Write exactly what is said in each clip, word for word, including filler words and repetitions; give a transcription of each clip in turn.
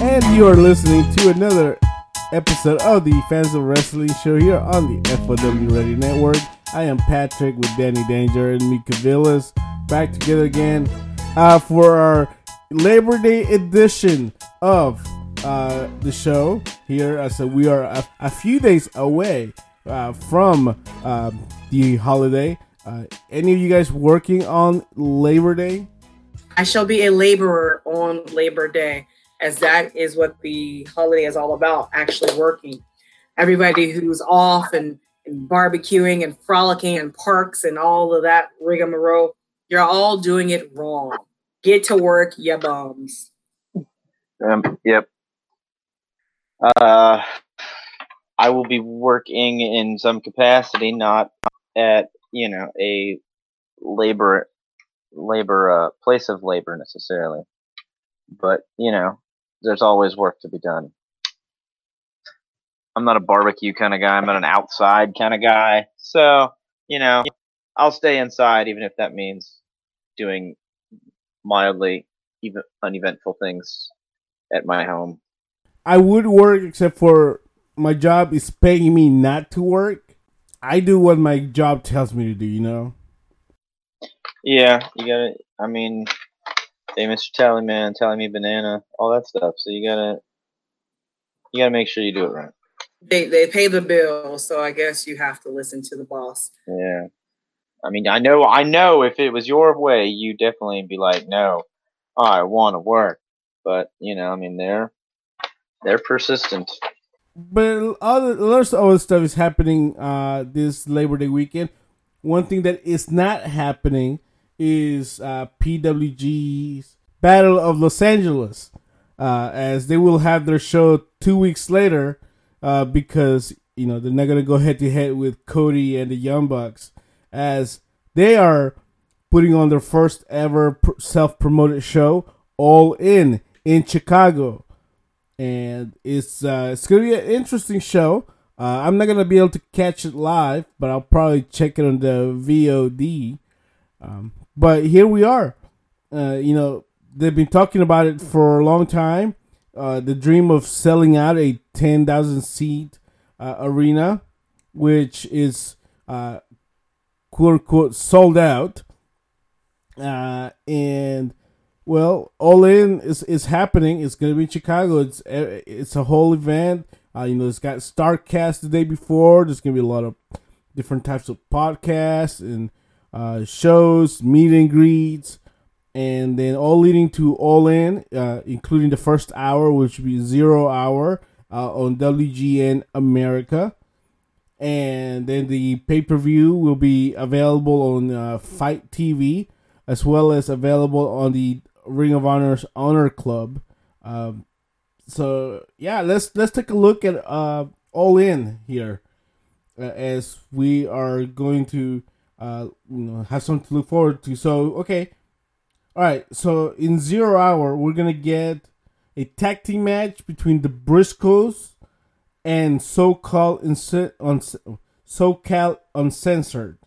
And you are listening to another episode of the Fans of Wrestling show here on the F O W Radio Network. I am Patrick with Danny Danger and Mika Villas back together again uh, for our Labor Day edition of uh, the show here. Uh, so we are a, a few days away uh, from uh, the holiday. Uh, any of you guys working on Labor Day? I shall be a laborer on Labor Day, as that is what the holiday is all about, actually working. Everybody who's off and, and barbecuing and frolicking in parks and all of that rigmarole, you're all doing it wrong. Get to work, ya bums. Um, yep. Uh, I will be working in some capacity, not at, you know, a labor, labor, uh, place of labor necessarily. But, you know, there's always work to be done. I'm not a barbecue kind of guy. I'm not an outside kind of guy. So, you know, I'll stay inside even if that means doing mildly even uneventful things at my home. I would work, except for my job is paying me not to work. I do what my job tells me to do, you know? Yeah, you gotta, I mean, hey, Mister Tallyman, Tally Me Banana, all that stuff. So you gotta, you gotta make sure you do it right. They they pay the bill, so I guess you have to listen to the boss. Yeah. I mean, I know, I know if it was your way, you definitely be like, no, I want to work. But, you know, I mean, they're, they're persistent. But other, lots of other stuff is happening uh, this Labor Day weekend. One thing that is not happening is uh, P W G's Battle of Los Angeles, uh, as they will have their show two weeks later uh, because, you know, they're not going to go head to head with Cody and the Young Bucks, as they are putting on their first ever self-promoted show, All In, in Chicago. And it's uh, it's going to be an interesting show. Uh, I'm not going to be able to catch it live, but I'll probably check it on the V O D. Um, but here we are. Uh, you know, they've been talking about it for a long time. Uh, the dream of selling out a ten thousand seat uh, arena, which is uh, quote unquote sold out. Uh, and well, All In is, is happening. It's going to be in Chicago. It's it's a whole event. Uh, you know, it's got StarCast the day before. There's going to be a lot of different types of podcasts and uh, shows, meet and greets, and then all leading to All In, uh, including the first hour, which will be Zero Hour uh, on W G N America. And then the pay-per-view will be available on uh, Fight T V, as well as available on the Ring of Honor's Honor Club. Um, so yeah, let's let's take a look at uh, All In here, uh, as we are going to uh, you know have something to look forward to. So okay, all right. So in Zero Hour, we're gonna get a tag team match between the Briscoes and SoCal Unc- SoCal Uncensored,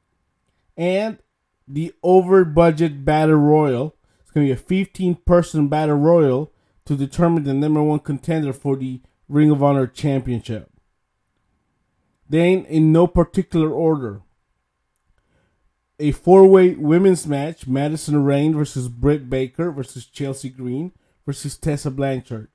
and the over budget battle royal. It's going to be a fifteen person battle royal to determine the number one contender for the Ring of Honor Championship. Then, in no particular order, a four-way women's match, Madison Rayne versus Britt Baker versus Chelsea Green versus Tessa Blanchard.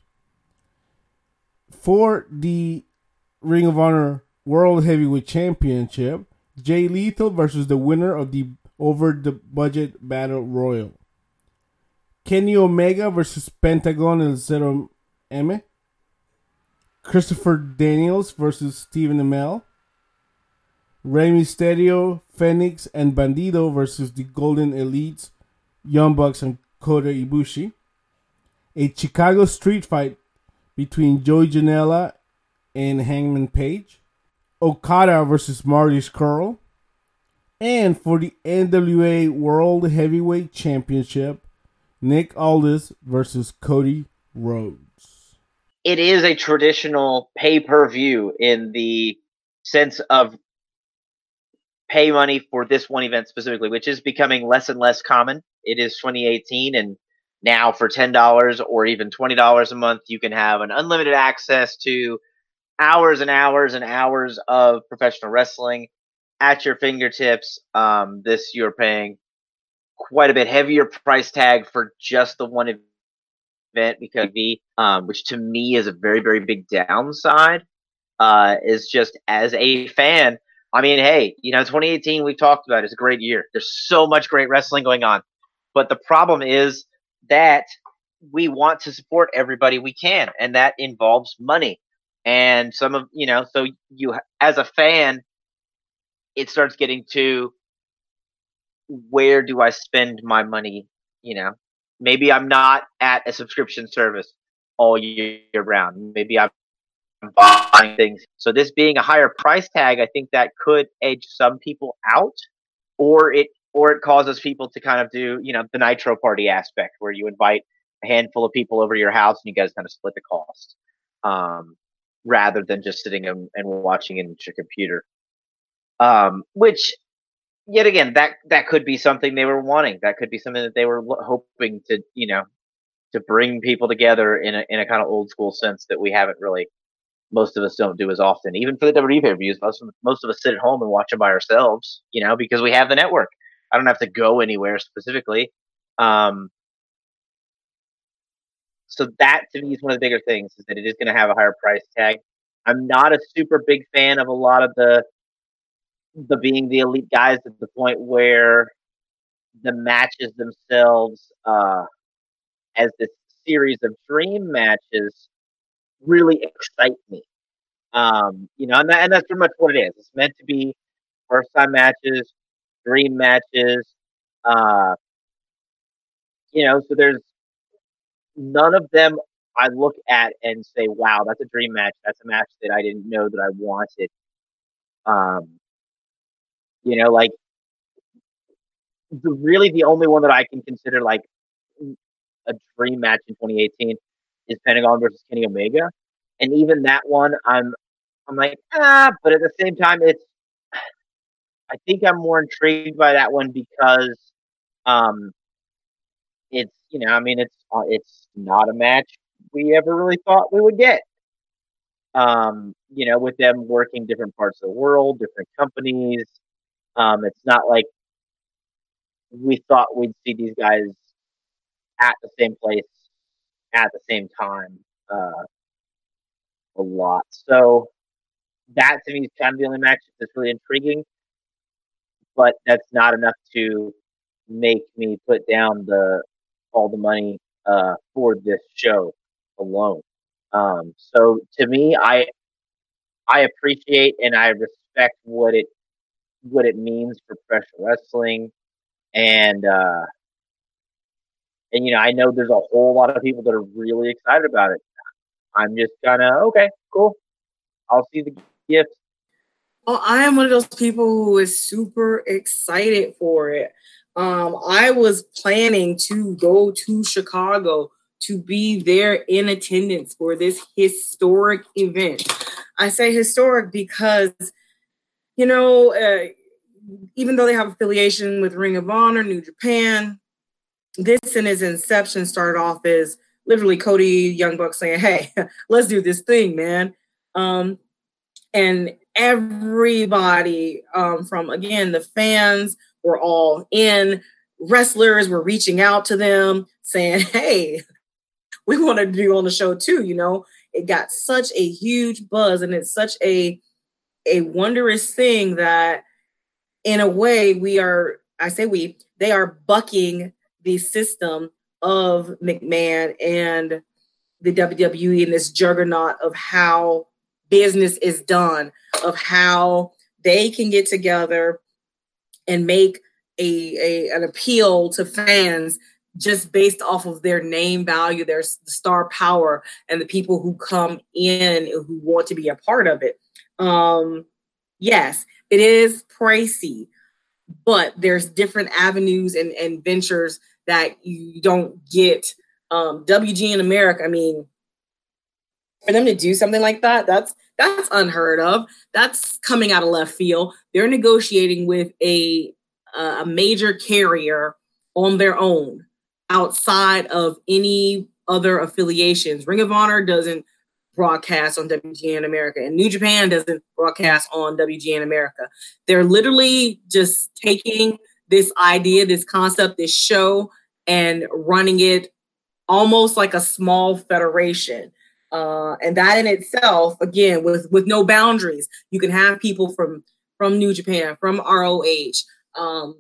For the Ring of Honor World Heavyweight Championship, Jay Lethal versus the winner of the over the budget battle royal. Kenny Omega versus Pentagon El Zero M. Christopher Daniels versus Stephen Amell. Rey Mysterio, Phoenix, and Bandido versus the Golden Elites, Young Bucks, and Kota Ibushi. A Chicago street fight between Joey Janela and Hangman Page. Okada versus Marty Scurll. And for the N W A World Heavyweight Championship, Nick Aldis versus Cody Rhodes. It is a traditional pay-per-view in the sense of pay money for this one event specifically, which is becoming less and less common. It is twenty eighteen, and Now for ten dollars or even twenty dollars a month, you can have an unlimited access to hours and hours and hours of professional wrestling at your fingertips. Um, this you're paying quite a bit heavier price tag for just the one event because the um, which to me is a very very big downside. Uh, is just as a fan. I mean, hey, you know, twenty eighteen we've talked about is a great year. There's so much great wrestling going on, but the problem is that we want to support everybody we can, and that involves money. And some of you know, so you as a fan, it starts getting to where do I spend my money? You know, maybe I'm not at a subscription service all year round. Maybe I'm buying things. So this being a higher price tag, I think that could edge some people out, or it or it causes people to kind of do, you know, the Nitro Party aspect where you invite a handful of people over to your house and you guys kind of split the cost, um, rather than just sitting and, and watching it in your computer. Um, which, yet again, that that could be something they were wanting. That could be something that they were hoping to, you know, to bring people together in a in a kind of old school sense that we haven't really. Most of us don't do as often. Even for the W W E pay-per-views, most of, most of us sit at home and watch them by ourselves, you know, because we have the network. I don't have to go anywhere specifically. Um, so that, to me, is one of the bigger things, is that it is going to have a higher price tag. I'm not a super big fan of a lot of the the being the elite guys at the point where the matches themselves, uh, as this series of dream matches, really excite me. Um, you know, and, that, and that's pretty much what it is. It's meant to be first time matches, dream matches. Uh, you know, so there's none of them I look at and say, wow, that's a dream match. That's a match that I didn't know that I wanted. Um, you know, like the, really the only one that I can consider like a dream match in twenty eighteen is Pentagon versus Kenny Omega. And even that one, I'm, I'm like, ah, but at the same time, it's, I think I'm more intrigued by that one because, um, it's, you know, I mean, it's, uh, it's not a match we ever really thought we would get. Um, you know, with them working different parts of the world, different companies. Um, it's not like we thought we'd see these guys at the same place at the same time, uh, a lot. So that to me is kind of the only match that's really intriguing, but that's not enough to make me put down the all the money uh, for this show alone. Um, so to me, I I appreciate and I respect what it what it means for professional wrestling, and uh, and you know I know there's a whole lot of people that are really excited about it. I'm just kind of okay, cool. I'll see the gifts. Well, I am one of those people who is super excited for it. Um, I was planning to go to Chicago to be there in attendance for this historic event. I say historic because, you know, uh, even though they have affiliation with Ring of Honor, New Japan, this in its inception started off as literally Cody Young Buck saying, hey, let's do this thing, man. Um, and everybody um, from, again, the fans were all in. Wrestlers were reaching out to them saying, hey, we want to do on the show too. You know, it got such a huge buzz, and it's such a, a wondrous thing that in a way we are, I say we, they are bucking the system of McMahon and the W W E in this juggernaut of how business is done, of how they can get together and make a, a an appeal to fans just based off of their name value, their star power, and the people who come in and who want to be a part of it. Um, yes, it is pricey, but there's different avenues and, and ventures that you don't get. Um, W G in America, I mean, for them to do something like that, that's that's unheard of. That's coming out of left field. They're negotiating with a uh, a major carrier on their own. outside of any other affiliations. Ring of Honor doesn't broadcast on W G N America, and New Japan doesn't broadcast on W G N America. They're literally just taking this idea, this concept, this show, and running it almost like a small federation. Uh, and that in itself, again, with, with no boundaries, you can have people from, from New Japan, from R O H, um,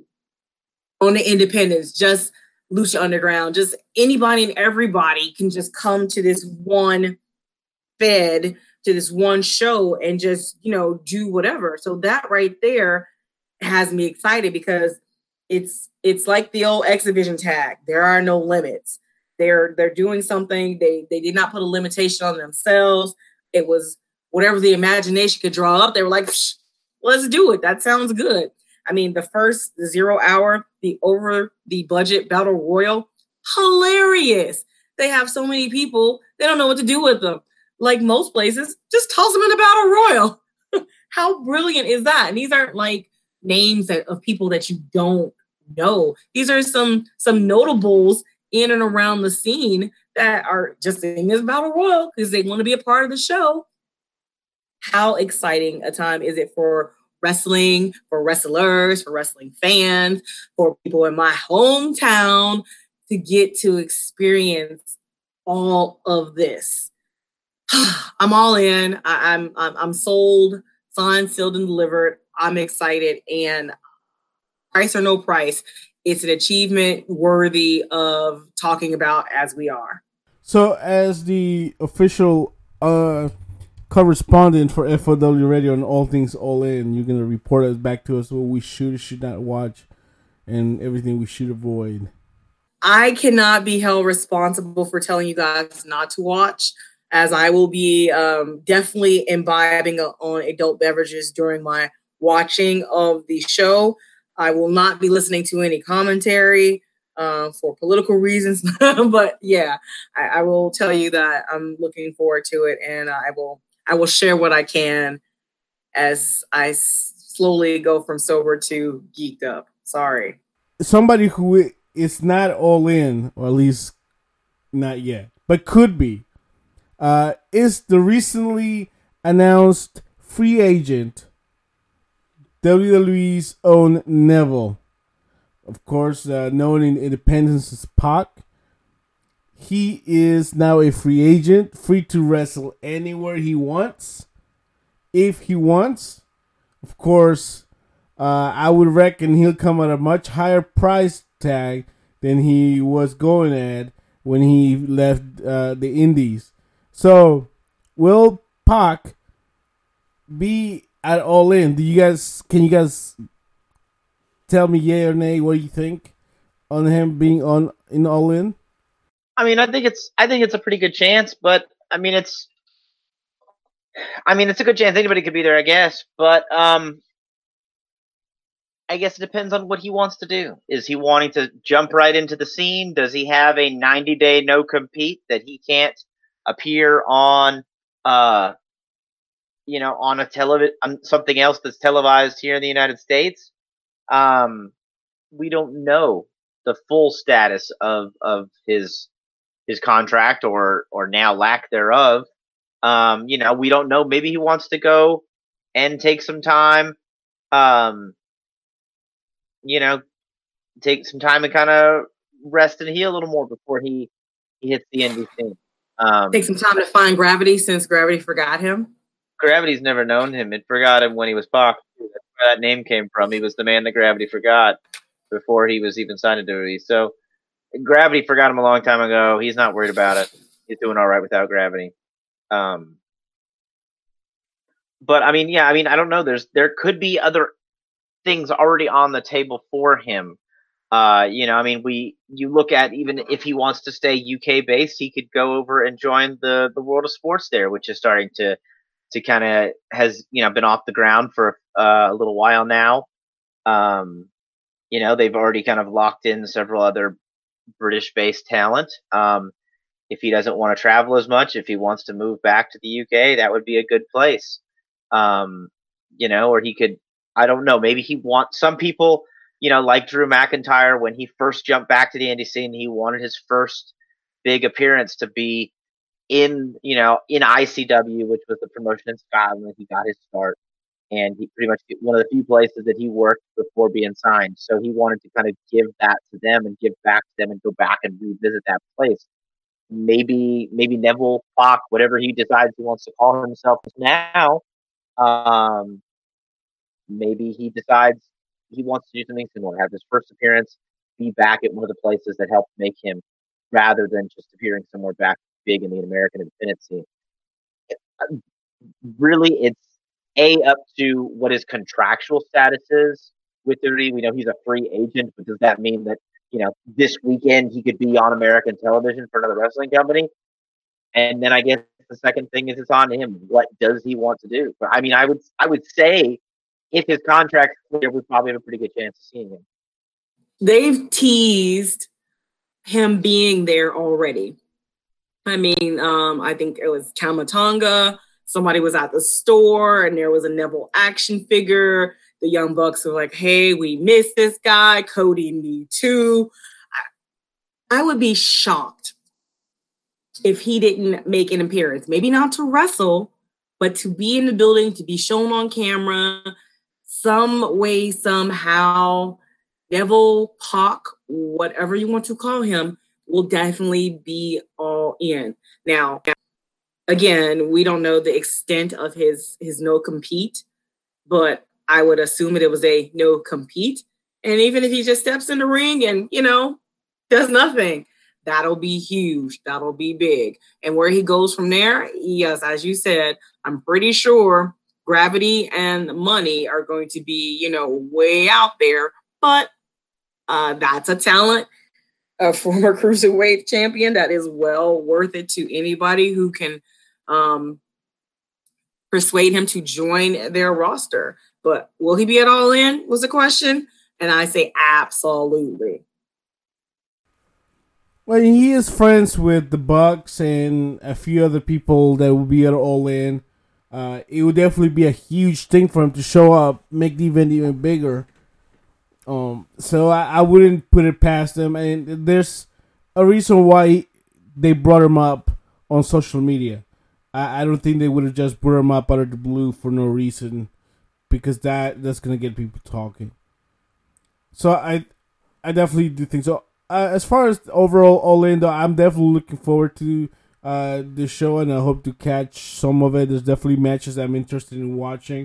on the independents, just Lucha Underground, just anybody and everybody can just come to this one fed, to this one show and just, you know, do whatever. So that right there has me excited because it's it's like the old X Division tag. There are no limits. They're they're doing something. They they did not put a limitation on themselves. It was whatever the imagination could draw up. They were like, let's do it. That sounds good. I mean, the first the zero hour, the over the budget battle royal, hilarious. They have so many people, they don't know what to do with them. Like most places, just toss them in the battle royal. How brilliant is that? And these aren't like names that, of people that you don't know. These are some some notables in and around the scene that are just in this battle royal because they want to be a part of the show. How exciting a time is it for wrestling, for wrestlers, for wrestling fans, for people in my hometown to get to experience all of this. I'm all in. I, I'm, I'm I'm sold, signed, sealed, and delivered. I'm excited, and price or no price, it's an achievement worthy of talking about as we are. So, as the official uh, correspondent for F O W Radio and all things All In, you're gonna report us back to us what we should or should not watch, and everything we should avoid. I cannot be held responsible for telling you guys not to watch, as I will be um, definitely imbibing on adult beverages during my watching of the show. I will not be listening to any commentary uh, for political reasons, but yeah, I, I will tell you that I'm looking forward to it, and I will I will share what I can as I s- slowly go from sober to geeked up. Sorry. Somebody who is not all in, or at least not yet, but could be, uh, is the recently announced free agent, W W E's own Neville. Of course, uh, known in Independence as Pac. He is now a free agent, free to wrestle anywhere he wants, if he wants. Of course, uh, I would reckon he'll come at a much higher price tag than he was going at when he left uh, the Indies. So, will Pac be at All In? Do you guys? Can you guys tell me yay or nay? What do you think on him being on in All In? I mean, I think it's I think it's a pretty good chance, but I mean, it's I mean, it's a good chance anybody could be there, I guess. But um, I guess it depends on what he wants to do. Is he wanting to jump right into the scene? Does he have a ninety day no compete that he can't appear on? Uh, you know, on a television, on something else that's televised here in the United States. Um, we don't know the full status of of his his contract or or now lack thereof. Um, you know, we don't know. Maybe he wants to go and take some time. Um, you know, take some time and kind of rest and heal a little more before he he hits the N B C. Um, Take some time to find Gravity since Gravity forgot him. Gravity's never known him. It forgot him when he was Pac. That's where that name came from. He was the man that Gravity forgot before he was even signed to W W E. So Gravity forgot him a long time ago. He's not worried about it. He's doing all right without Gravity. Um, but I mean, yeah, I mean, I don't know. There's there could be other things already on the table for him. Uh, you know, I mean, we you look at even if he wants to stay U K based, he could go over and join the the world of sports there, which is starting to to kind of has you know been off the ground for uh, a little while now. Um, you know, they've already kind of locked in several other British based talent. Um, if he doesn't want to travel as much, if he wants to move back to the U K, that would be a good place. Um, you know, or he could, I don't know, maybe he wants some people you know, like Drew McIntyre, when he first jumped back to the indie scene, he wanted his first big appearance to be in, you know, in I C W, which was the promotion in Scotland. He got his start, and he pretty much one of the few places that he worked before being signed. So he wanted to kind of give that to them and give back to them and go back and revisit that place. Maybe, maybe Neville Pac, whatever he decides he wants to call himself now, um, maybe he decides he wants to do something similar, have his first appearance, be back at one of the places that helped make him, rather than just appearing somewhere back big in the American independent scene. Really, it's A, up to what his contractual status is with W W E. We know he's a free agent, but does that mean that, you know, this weekend he could be on American television for another wrestling company? And then I guess the second thing is it's on him. What does he want to do? But I mean, I would I would say if his contract's clear, we probably have a pretty good chance of seeing him. They've teased him being there already. I mean, um, I think it was Tamatonga. Somebody was at the store and there was a Neville action figure. The Young Bucks were like, hey, we miss this guy. Cody, me too. I, I would be shocked if he didn't make an appearance. Maybe not to wrestle, but to be in the building, to be shown on camera, some way, somehow. Neville, Pac, whatever you want to call him, will definitely be all in. Now, again, we don't know the extent of his, his no compete, but I would assume that it was a no compete. And even if he just steps in the ring and, you know, does nothing, that'll be huge. That'll be big. And where he goes from there, yes, as you said, I'm pretty sure gravity and money are going to be, you know, way out there. But uh, that's a talent, a former cruiserweight champion that is well worth it to anybody who can um, persuade him to join their roster. But will he be at All In was the question. And I say absolutely. Well, he is friends with the Bucks and a few other people that will be at All In. Uh, it would definitely be a huge thing for him to show up, make the event even bigger. Um, so I, I wouldn't put it past them. And there's a reason why they brought him up on social media. I, I don't think they would have just brought him up out of the blue for no reason, because that that's gonna get people talking. So I, I definitely do think so. Uh, as far as overall All In, though, I'm definitely looking forward to uh, the show, and I hope to catch some of it. There's definitely matches I'm interested in watching,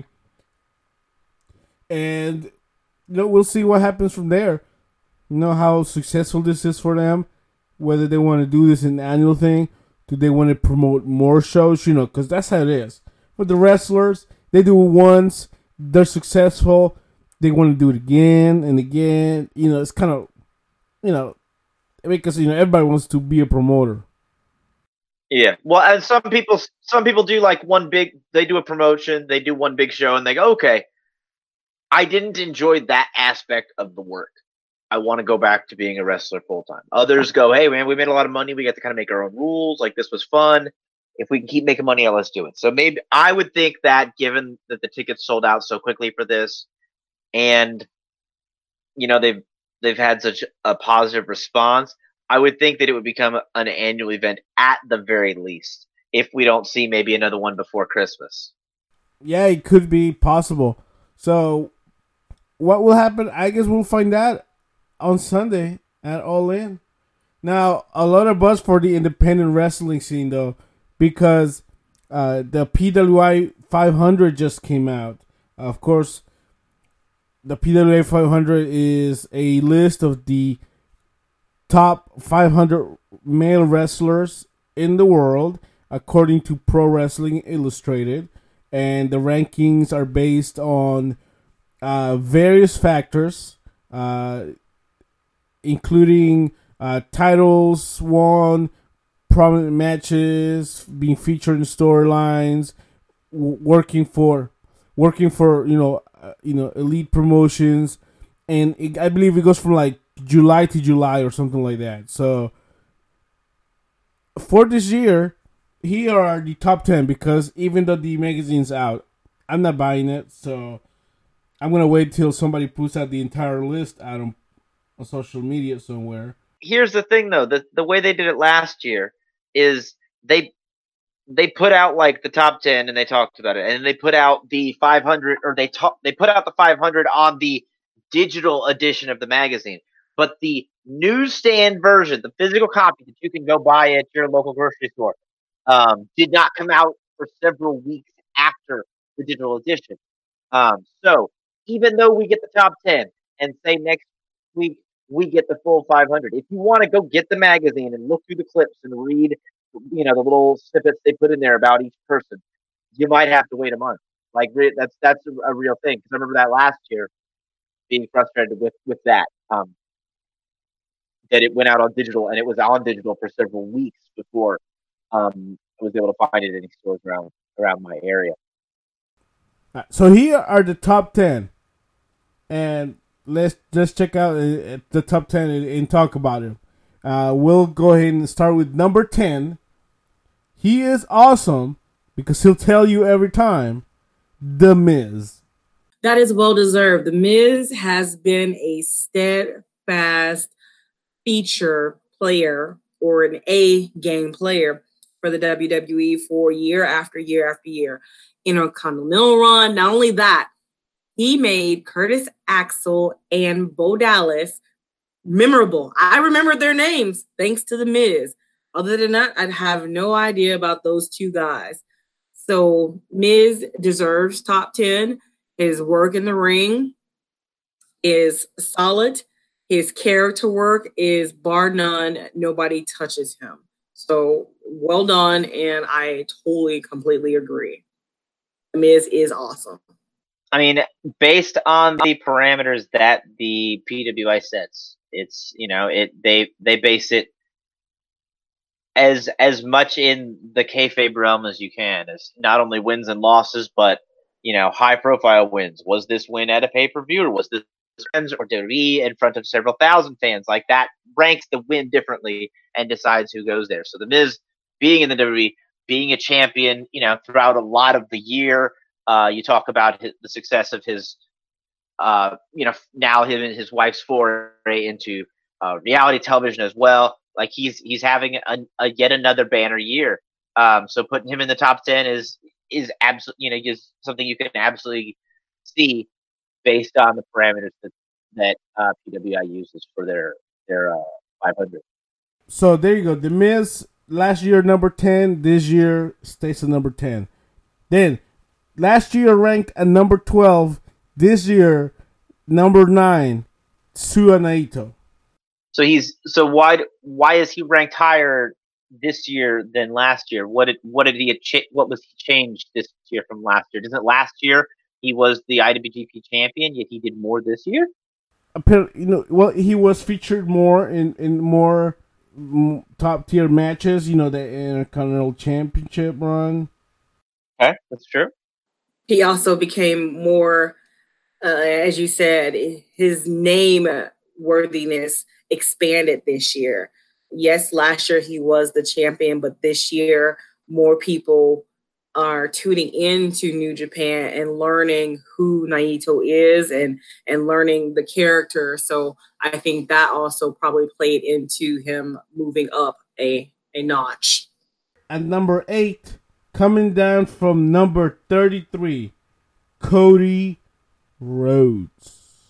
and you know, we'll see what happens from there. You know how successful this is for them, whether they want to do this an annual thing, do they want to promote more shows? You know, because that's how it is. With the wrestlers, they do it once, they're successful, they want to do it again and again. You know, it's kind of, you know, because you know everybody wants to be a promoter. Yeah, well, and some people, some people do like one big. They do a promotion, they do one big show, and they go, okay, I didn't enjoy that aspect of the work. I want to go back to being a wrestler full time. Others go, hey man, we made a lot of money. We got to kind of make our own rules. Like, this was fun. If we can keep making money, let's do it. So maybe I would think that, given that the tickets sold out so quickly for this, and you know they've they've had such a positive response, I would think that it would become an annual event at the very least, if we don't see maybe another one before Christmas. Yeah, it could be possible. So what will happen? I guess we'll find out on Sunday at All In. Now, a lot of buzz for the independent wrestling scene, though, because uh, the P W I five hundred just came out. Uh, of course, the P W I five hundred is a list of the top five hundred male wrestlers in the world, according to Pro Wrestling Illustrated. And the rankings are based on uh, various factors, uh, including uh, titles won, prominent matches, being featured in storylines, w- working for, working for you know, uh, you know, elite promotions, and it, I believe it goes from like July to July or something like that. So for this year, here are the top ten, because even though the magazine's out, I'm not buying it. So I'm gonna wait till somebody puts out the entire list out on, on social media somewhere. Here's the thing, though: the the way they did it last year is they they put out like the top ten and they talked about it, and they put out the five hundred, or they talk they put out the five hundred on the digital edition of the magazine. But the newsstand version, the physical copy that you can go buy at your local grocery store, um, did not come out for several weeks after the digital edition. Um, so even though we get the top ten, and say next week we get the full five hundred, if you want to go get the magazine and look through the clips and read, you know, the little snippets they put in there about each person, you might have to wait a month. Like that's that's a, a real thing, because I remember that last year being frustrated with with that. Um, that it went out on digital, and it was on digital for several weeks before um, I was able to find it in any stores around around my area. So here are the top ten, and let's just check out uh, the top ten and, and talk about it. Uh, we'll go ahead and start with number ten. He is awesome because he'll tell you every time. The Miz. That is well deserved. The Miz has been a steadfast feature player, or an A game player for the W W E for year after year after year. Intercontinental run. Not only that, he made Curtis Axel and Bo Dallas memorable. I remember their names thanks to The Miz. Other than that, I'd have no idea about those two guys. So Miz deserves top ten. His work in the ring is solid. His character work is bar none. Nobody touches him. So well done, and I totally, completely agree. Miz is awesome. I mean, based on the parameters that the P W I sets, it's, you know, it they they base it as as much in the kayfabe realm as you can, as not only wins and losses, but, you know, high profile wins. Was this win at a pay per view, or was this fans or W W E in front of several thousand fans? Like, that ranks the win differently and decides who goes there. So the Miz being in the W W E, being a champion, you know, throughout a lot of the year. Uh, you talk about his, the success of his, uh, you know, now him and his wife's foray into uh, reality television as well. Like, he's he's having a, a yet another banner year. Um, so putting him in the top ten is is absolutely, you know, is something you can absolutely see based on the parameters that that uh, P W I uses for their their uh, five hundred. So there you go. The Miz last year number ten. This year stays at number ten. Then last year ranked at number twelve. This year number nine. Tetsuya Naito. So he's so why why is he ranked higher this year than last year? What did what did he what was changed this year from last year? Doesn't last year he was the I W G P champion, yet he did more this year? You know, well, he was featured more in in more top tier matches. You know, the Intercontinental Championship run. Okay, that's true. He also became more, uh, as you said, his name worthiness expanded this year. Yes, last year he was the champion, but this year more people are tuning into New Japan and learning who Naito is and and learning the character. So I think that also probably played into him moving up a a notch. At number eight, coming down from number thirty-three, Cody Rhodes.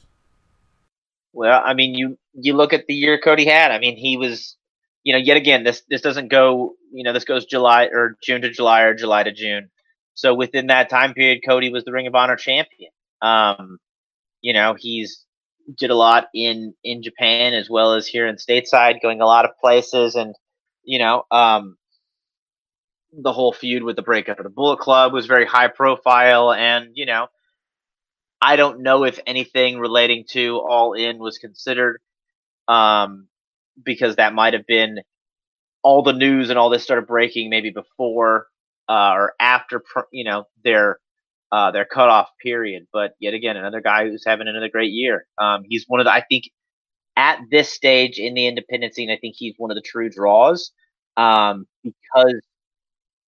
Well, I mean, you you look at the year Cody had. I mean, he was, you know, yet again, this this doesn't go, you know, this goes July or June to July or July to June. So within that time period, Cody was the Ring of Honor champion. Um, you know, he's did a lot in in Japan as well as here in stateside, going a lot of places, and you know, um, the whole feud with the breakup of the Bullet Club was very high profile, and you know, I don't know if anything relating to All In was considered, um, because that might have been all the news and all this started breaking maybe before uh, or after, you know, their uh, their cutoff period. But yet again, another guy who's having another great year. Um, he's one of the, I think, at this stage in the independent scene, I think he's one of the true draws, um, because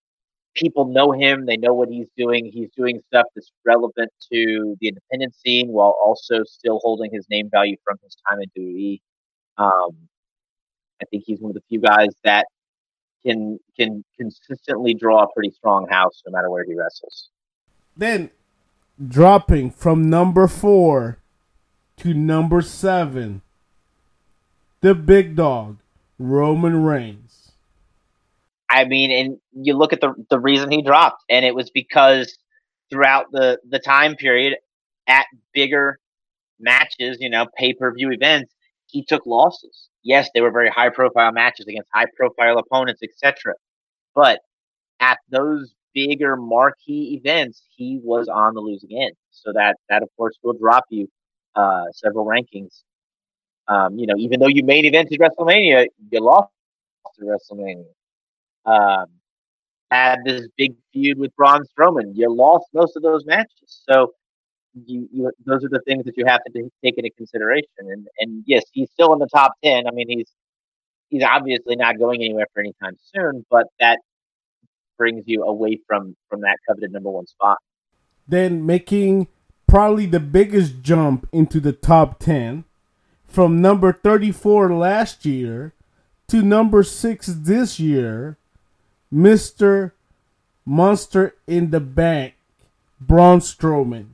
people know him. They know what he's doing. He's doing stuff that's relevant to the independent scene while also still holding his name value from his time in W W E. Um, I think he's one of the few guys that can can consistently draw a pretty strong house no matter where he wrestles. Then, dropping from number four to number seven, the big dog, Roman Reigns. I mean, and you look at the the reason he dropped, and it was because throughout the, the time period at bigger matches, you know, pay-per-view events, he took losses. Yes, they were very high-profile matches against high-profile opponents, et cetera. But at those bigger marquee events, he was on the losing end. So that, that of course, will drop you uh, several rankings. Um, you know, even though you main evented WrestleMania, you lost to WrestleMania. Um, had this big feud with Braun Strowman. You lost most of those matches. So you, you those are the things that you have to take into consideration. And and yes, he's still in the top ten. I mean, he's he's obviously not going anywhere for any time soon, but that brings you away from from that coveted number one spot. Then making probably the biggest jump into the top ten from number thirty-four last year to number six this year, Mister Monster in the Bank, Braun Strowman.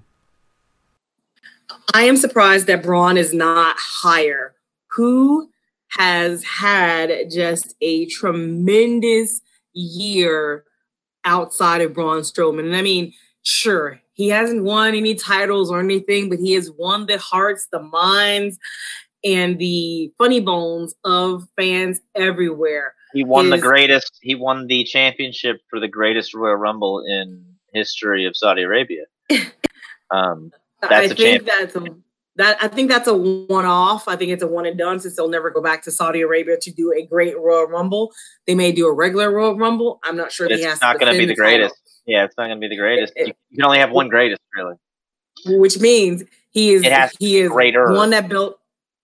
I am surprised that Braun is not higher. Who has had just a tremendous year outside of Braun Strowman? And I mean, sure, he hasn't won any titles or anything, but he has won the hearts, the minds, and the funny bones of fans everywhere. He won His, the greatest. He won the championship for the greatest Royal Rumble in history of Saudi Arabia. Um, that's I a think champ- that's a, that. I think that's a one-off. I think it's a one and done since they'll never go back to Saudi Arabia to do a great Royal Rumble. They may do a regular Royal Rumble. I'm not sure. If it's he has not going to be the greatest. Title. Yeah, it's not going to be the greatest. You, you can only have one greatest, really. Which means he is. It has he is greater. won that belt.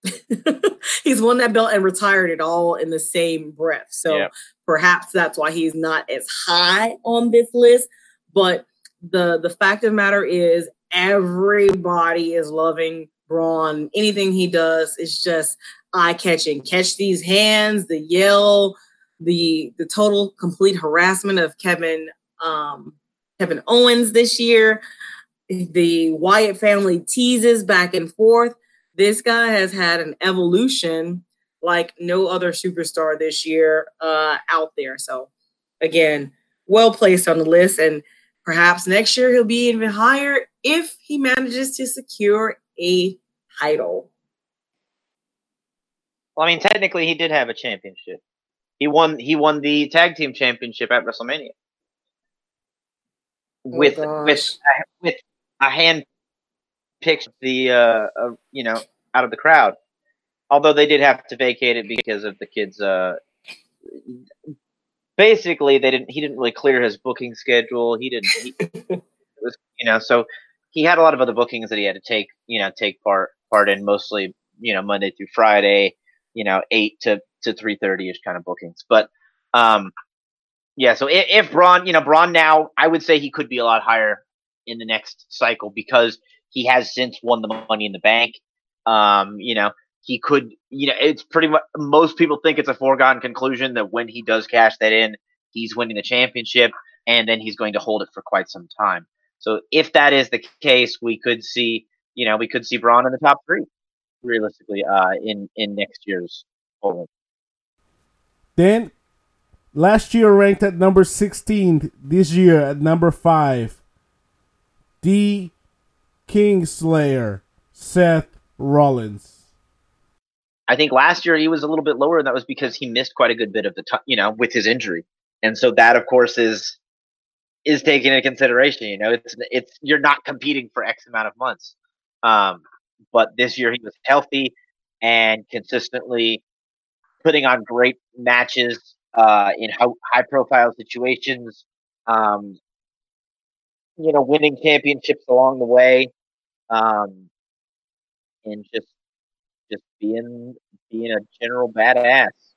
He's won that belt and retired it all in the same breath. So yeah. Perhaps that's why he's not as high on this list. But the the fact of the matter is, everybody is loving Braun. Anything he does is just eye-catching. Catch these hands, the yell, the the total complete harassment of Kevin um, Kevin Owens this year. The Wyatt family teases back and forth. This guy has had an evolution like no other superstar this year uh, out there. So, again, well placed on the list. And perhaps next year he'll be even higher if he manages to secure a title. Well, I mean, technically he did have a championship. He won He won the tag team championship at WrestleMania. With, oh with, with a hand picked the, uh, uh, you know, out of the crowd. Although they did have to vacate it because of the kids. Uh, basically, they didn't. He didn't really clear his booking schedule. He didn't. He, it was, you know, so he had a lot of other bookings that he had to take, you know, take part part in. Mostly, you know, Monday through Friday. You know, eight to to three thirty ish kind of bookings. But, um, yeah. So if, if Braun, you know, Braun now, I would say he could be a lot higher in the next cycle because he has since won the Money in the Bank. Um, you know. He could, you know, it's pretty much, most people think it's a foregone conclusion that when he does cash that in, he's winning the championship and then he's going to hold it for quite some time. So if that is the case, we could see, you know, we could see Braun in the top three, realistically, uh, in, in next year's polling. Then, last year ranked at number sixteen, this year at number five, the Kingslayer, Seth Rollins. I think last year he was a little bit lower, and that was because he missed quite a good bit of the time, you know, with his injury. And so that, of course, is is taken into consideration. You know, it's it's you're not competing for X amount of months. Um, but this year he was healthy and consistently putting on great matches uh, in high profile situations. Um, you know, winning championships along the way, um, and just. Just being being a general badass.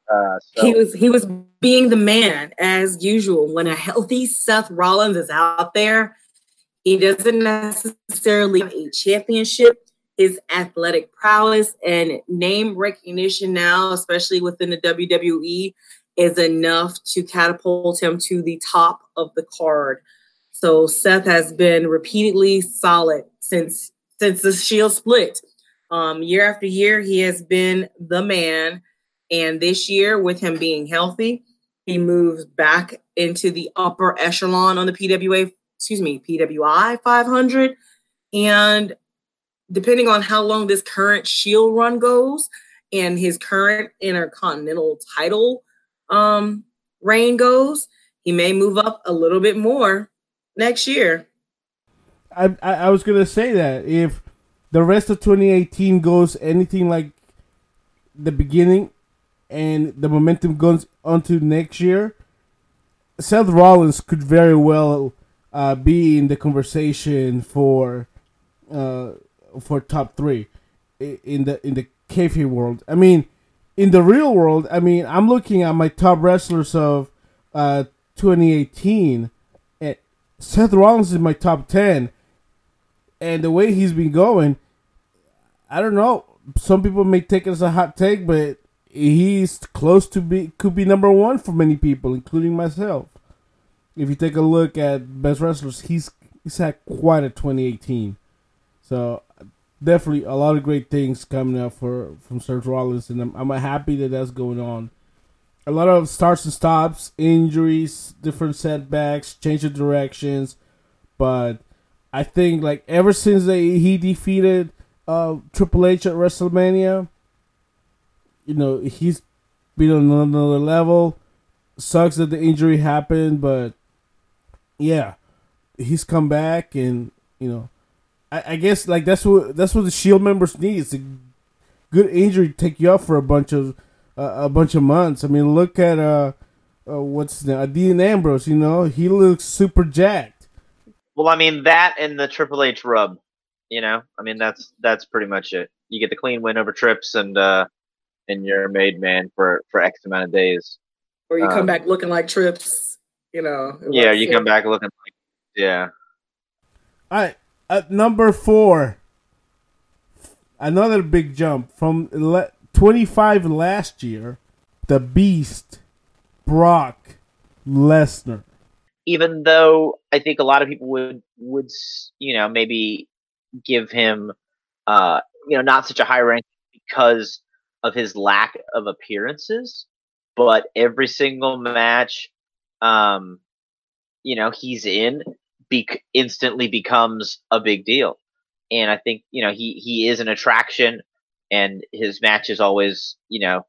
Uh, so. He was he was being the man as usual. When a healthy Seth Rollins is out there, he doesn't necessarily have a championship. His athletic prowess and name recognition now, especially within the W W E, is enough to catapult him to the top of the card. So Seth has been repeatedly solid since since the Shield split. Um, year after year, he has been the man. And this year, with him being healthy, he moves back into the upper echelon on the P W A, excuse me, P W I five hundred. And depending on how long this current Shield run goes and his current Intercontinental title um, reign goes, he may move up a little bit more next year. I, I, I was going to say that if the rest of twenty eighteen goes anything like the beginning and the momentum goes onto next year, Seth Rollins could very well uh, be in the conversation for uh, for top three in the in the kayfabe world. I mean, in the real world, I mean, I'm looking at my top wrestlers of uh, twenty eighteen, and Seth Rollins is my top ten, and the way he's been going, I don't know. Some people may take it as a hot take, but he's close to be could be number one for many people, including myself. If you take a look at best wrestlers, he's he's had quite a twenty eighteen. So definitely a lot of great things coming up for from Seth Rollins, and I'm I'm happy that that's going on. A lot of starts and stops, injuries, different setbacks, change of directions, but I think like ever since they, he defeated uh, Triple H at WrestleMania, you know, he's been on another level. Sucks that the injury happened, but yeah, he's come back, and you know, I, I guess like that's what that's what the Shield members need. It's a good injury to take you up for a bunch of uh, a bunch of months. I mean, look at uh, uh what's his name, uh, Dean Ambrose. You know, he looks super jacked. Well, I mean that and the Triple H rub. You know, I mean that's that's pretty much it. You get the clean win over Trips, and uh, and you're a made man for, for X amount of days. Or you um, come back looking like Trips. You know. Yeah, you come back looking like yeah. All right, at number four, another big jump from twenty-five last year, the Beast, Brock Lesnar. Even though I think a lot of people would would you know maybe give him uh you know not such a high rank because of his lack of appearances, but every single match um you know he's in be- instantly becomes a big deal. And I think you know he he is an attraction, and his matches always you know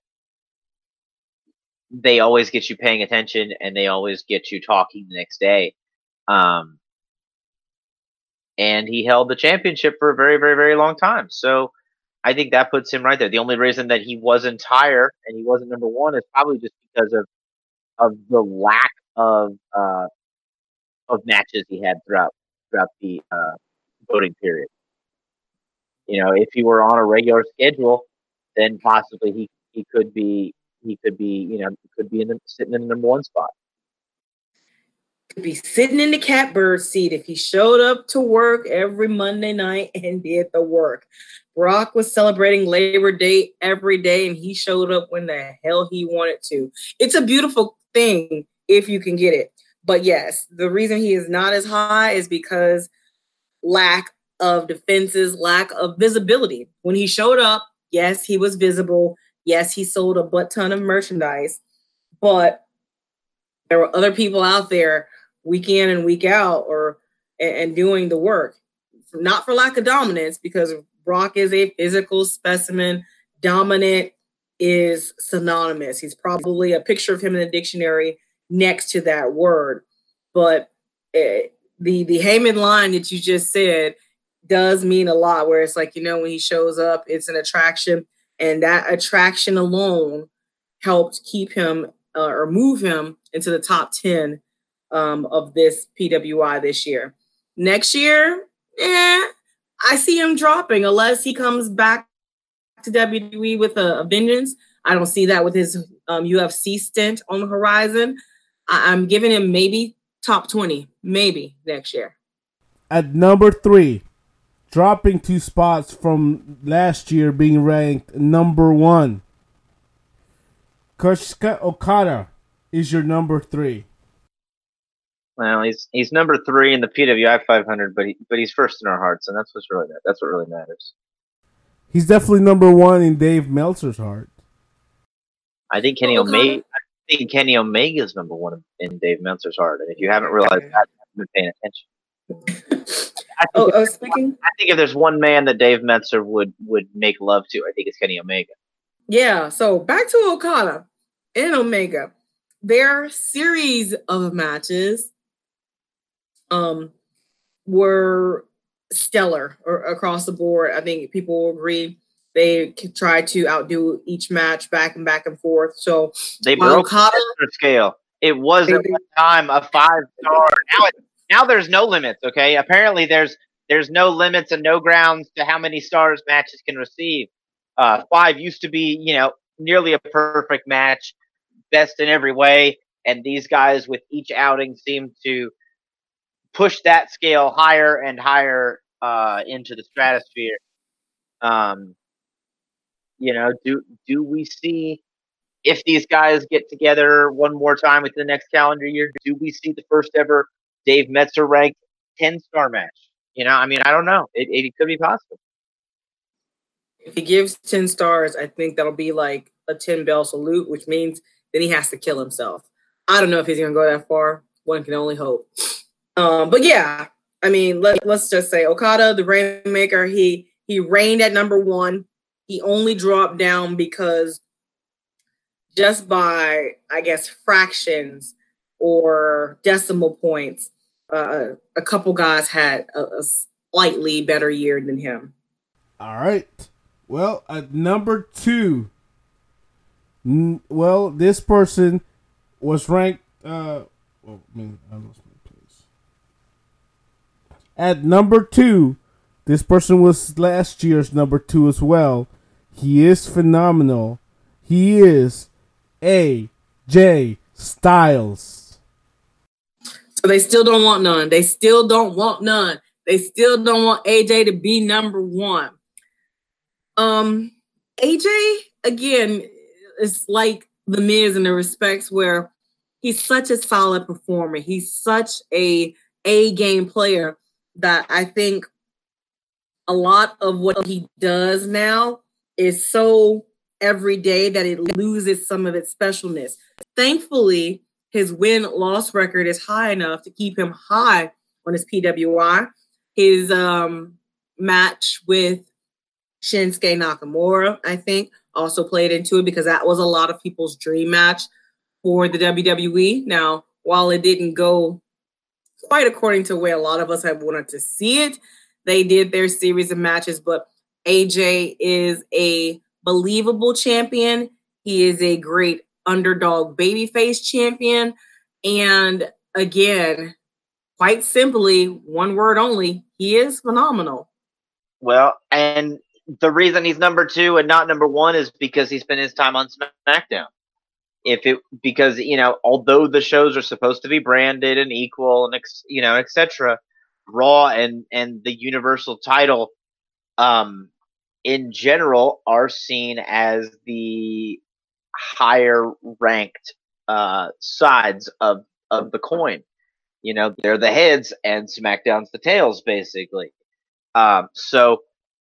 they always get you paying attention, and they always get you talking the next day. Um, and he held the championship for a very, very, very long time. So I think that puts him right there. The only reason that he wasn't higher and he wasn't number one is probably just because of of the lack of uh, of matches he had throughout throughout the uh, voting period. You know, if he were on a regular schedule, then possibly he, he could be he could be you know could be in the, sitting in the number one spot. Could be sitting in the catbird seat if he showed up to work every Monday night and did the work. Brock was celebrating Labor Day every day, and he showed up when the hell he wanted to. It's a beautiful thing if you can get it. But yes, the reason he is not as high is because lack of defenses, lack of visibility. When he showed up, yes, he was visible. Yes, he sold a butt ton of merchandise, but there were other people out there week in and week out or and, and doing the work. Not for lack of dominance, because Brock is a physical specimen. Dominant is synonymous. He's probably a picture of him in the dictionary next to that word. But uh, the the Heyman line that you just said does mean a lot, where it's like, you know, when he shows up, it's an attraction. And that attraction alone helped keep him uh, or move him into the top ten um, of this P W I this year. Next year, eh, I see him dropping unless he comes back to W W E with a, a vengeance. I don't see that with his um, U F C stint on the horizon. I- I'm giving him maybe top twenty, maybe next year. At number three, dropping two spots from last year, being ranked number one, Kazuchika Okada is your number three. Well, he's he's number three in the P W I five hundred, but he, but he's first in our hearts, and that's what's really that's what really matters. He's definitely number one in Dave Meltzer's heart. I think Kenny Oh, Omega. I think Kenny Omega is number one in Dave Meltzer's heart, and if you haven't realized that, you haven't been paying attention. I think, Oh, if, oh, speaking. I think if there's one man that Dave Meltzer would would make love to, I think it's Kenny Omega. Yeah, so back to Okada and Omega. Their series of matches um, were stellar or, across the board. I think people will agree. They tried to outdo each match back and back and forth. So they broke Okada, the scale. It was at one time a five star. Now it, now there's no limits. Okay, apparently there's there's no limits and no grounds to how many stars matches can receive. Uh, five used to be, you know, nearly a perfect match, best in every way, and these guys with each outing seem to push that scale higher and higher uh, into the stratosphere. Um, you know, do do we see if these guys get together one more time within the next calendar year? Do we see the first ever Dave Meltzer ranked ten star match? You know, I mean, I don't know. It, it could be possible. If he gives ten stars, I think that'll be like a ten bell salute, which means then he has to kill himself. I don't know if he's going to go that far. One can only hope. Um, but yeah, I mean, let, let's just say Okada, the Rainmaker, he he reigned at number one. He only dropped down because just by, I guess, fractions or decimal points, uh, a couple guys had a, a slightly better year than him. All right. Well, at number two, n- well, this person was ranked. Uh, well, I mean, I lost my place. At number two, this person was last year's number two as well. He is phenomenal. He is A J Styles. So they still don't want none. They still don't want none. They still don't want A J to be number one. Um, A J, again, is like The Miz in the respects where he's such a solid performer. He's such a A-game player that I think a lot of what he does now is so everyday that it loses some of its specialness. Thankfully, his win-loss record is high enough to keep him high on his P W I. His um, match with Shinsuke Nakamura, I think, also played into it because that was a lot of people's dream match for the W W E. Now, while it didn't go quite according to where a lot of us have wanted to see it, they did their series of matches, but A J is a believable champion. He is a great underdog babyface champion. And again, quite simply, one word only, he is phenomenal. Well, and the reason he's number two and not number one is because he spent his time on SmackDown. If it because you know, although the shows are supposed to be branded and equal and ex, you know, et cetera, Raw and and the Universal title, um, in general, are seen as the higher ranked uh, sides of of the coin. You know, they're the heads and SmackDown's the tails, basically. Um, so.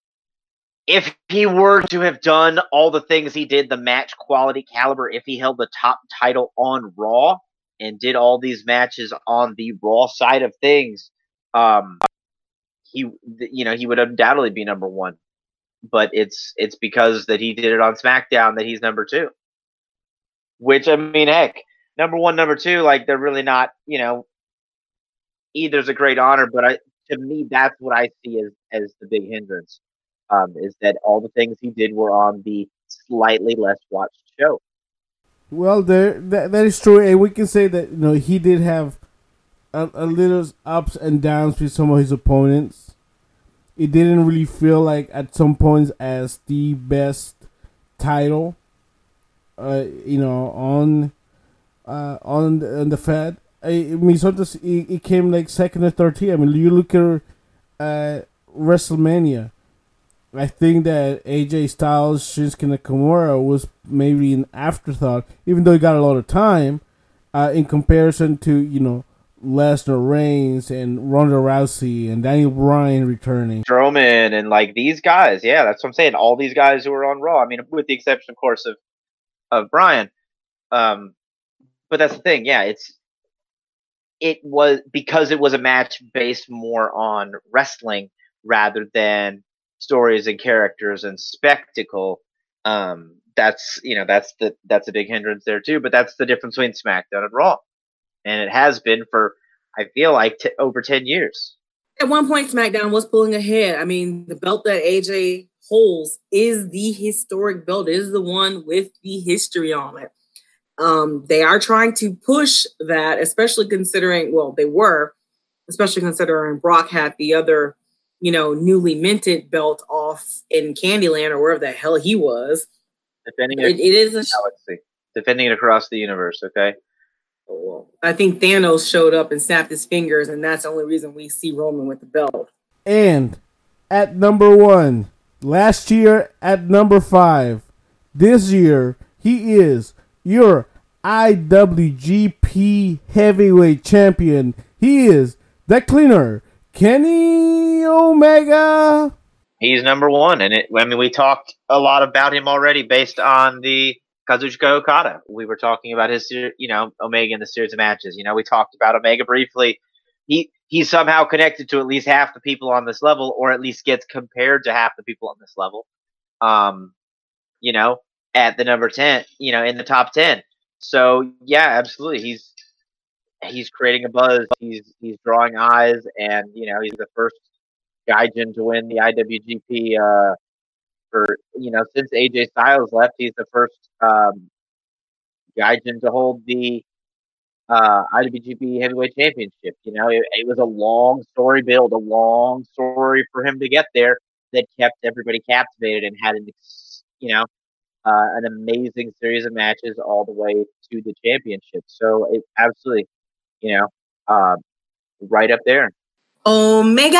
If he were to have done all the things he did, the match quality caliber, if he held the top title on Raw and did all these matches on the Raw side of things, um, he, you know, he would undoubtedly be number one. But it's it's because that he did it on SmackDown that he's number two. Which, I mean, heck, number one, number two, like they're really not, you know, either's a great honor. But I, to me, that's what I see as as the big hindrance. Um, is that all the things he did were on the slightly less watched show? Well, there that, that is true, and we can say that you know he did have a, a little ups and downs with some of his opponents. It didn't really feel like at some points as the best title uh, you know, on uh, on the, on the Fed. I, I mean, sometimes it, it came like second or third tier. I mean, you look at uh, WrestleMania. I think that A J Styles, Shinsuke Nakamura was maybe an afterthought, even though he got a lot of time uh, in comparison to, you know, Lesnar, Reigns, and Ronda Rousey, and Daniel Bryan returning. Strowman, and like these guys. Yeah, that's what I'm saying. All these guys who are on Raw. I mean, with the exception, of course, of, of Bryan. Um, but that's the thing. Yeah, it's it was because it was a match based more on wrestling rather than stories and characters and spectacle. Um, that's you know that's the that's a big hindrance there too. But that's the difference between SmackDown and Raw, and it has been for I feel like t- over ten years. At one point, SmackDown was pulling ahead. I mean, the belt that A J holds is the historic belt. It is the one with the history on it. Um, they are trying to push that, especially considering, well, they were, especially considering Brock had the other, you know, newly minted belt off in Candyland or wherever the hell he was. Defending it, it, it is a galaxy. Defending it across the universe, okay? Well, I think Thanos showed up and snapped his fingers, and that's the only reason we see Roman with the belt. And at number one, last year at number five, this year he is your I W G P Heavyweight Champion. He is the cleaner, Kenny Omega. He's number one, and it, I mean, we talked a lot about him already based on the Kazuchika Okada. We were talking about his, you know, Omega in the series of matches. You know, we talked about Omega briefly. He he's somehow connected to at least half the people on this level, or at least gets compared to half the people on this level. Um, you know, at the number ten, you know, in the top ten. So yeah, absolutely, he's he's creating a buzz. He's he's drawing eyes, and you know, he's the first Gaijin to win the I W G P. Uh, for you know, since A J Styles left, he's the first um, Gaijin to hold the uh, I W G P Heavyweight Championship. You know, it, it was a long story build, a long story for him to get there that kept everybody captivated and had an you know. Uh, an amazing series of matches all the way to the championship. So it absolutely, you know, uh, right up there. Omega!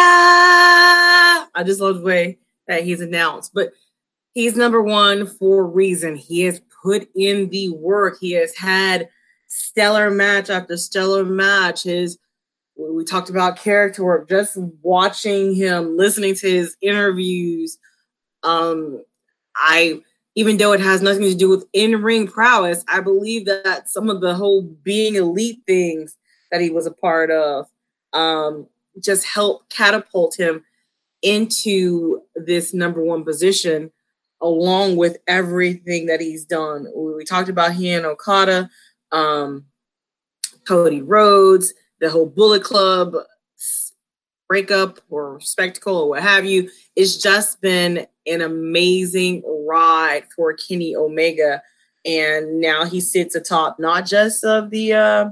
I just love the way that he's announced. But he's number one for a reason. He has put in the work. He has had stellar match after stellar match. His we talked about character work. Just watching him, listening to his interviews. Um, I. Even though it has nothing to do with in-ring prowess, I believe that some of the whole being elite things that he was a part of um, just helped catapult him into this number one position, along with everything that he's done. We, we talked about he and Okada, um, Cody Rhodes, the whole Bullet Club breakup or spectacle or what have you. It's just been an amazing ride for Kenny Omega, and now he sits atop not just of the uh,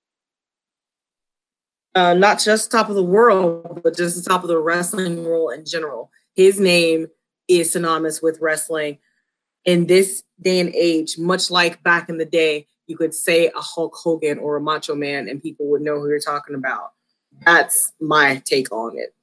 uh, not just top of the world, but just the top of the wrestling world in general. His name is synonymous with wrestling in this day and age. Much like back in the day, you could say a Hulk Hogan or a Macho Man, and people would know who you're talking about. That's my take on it.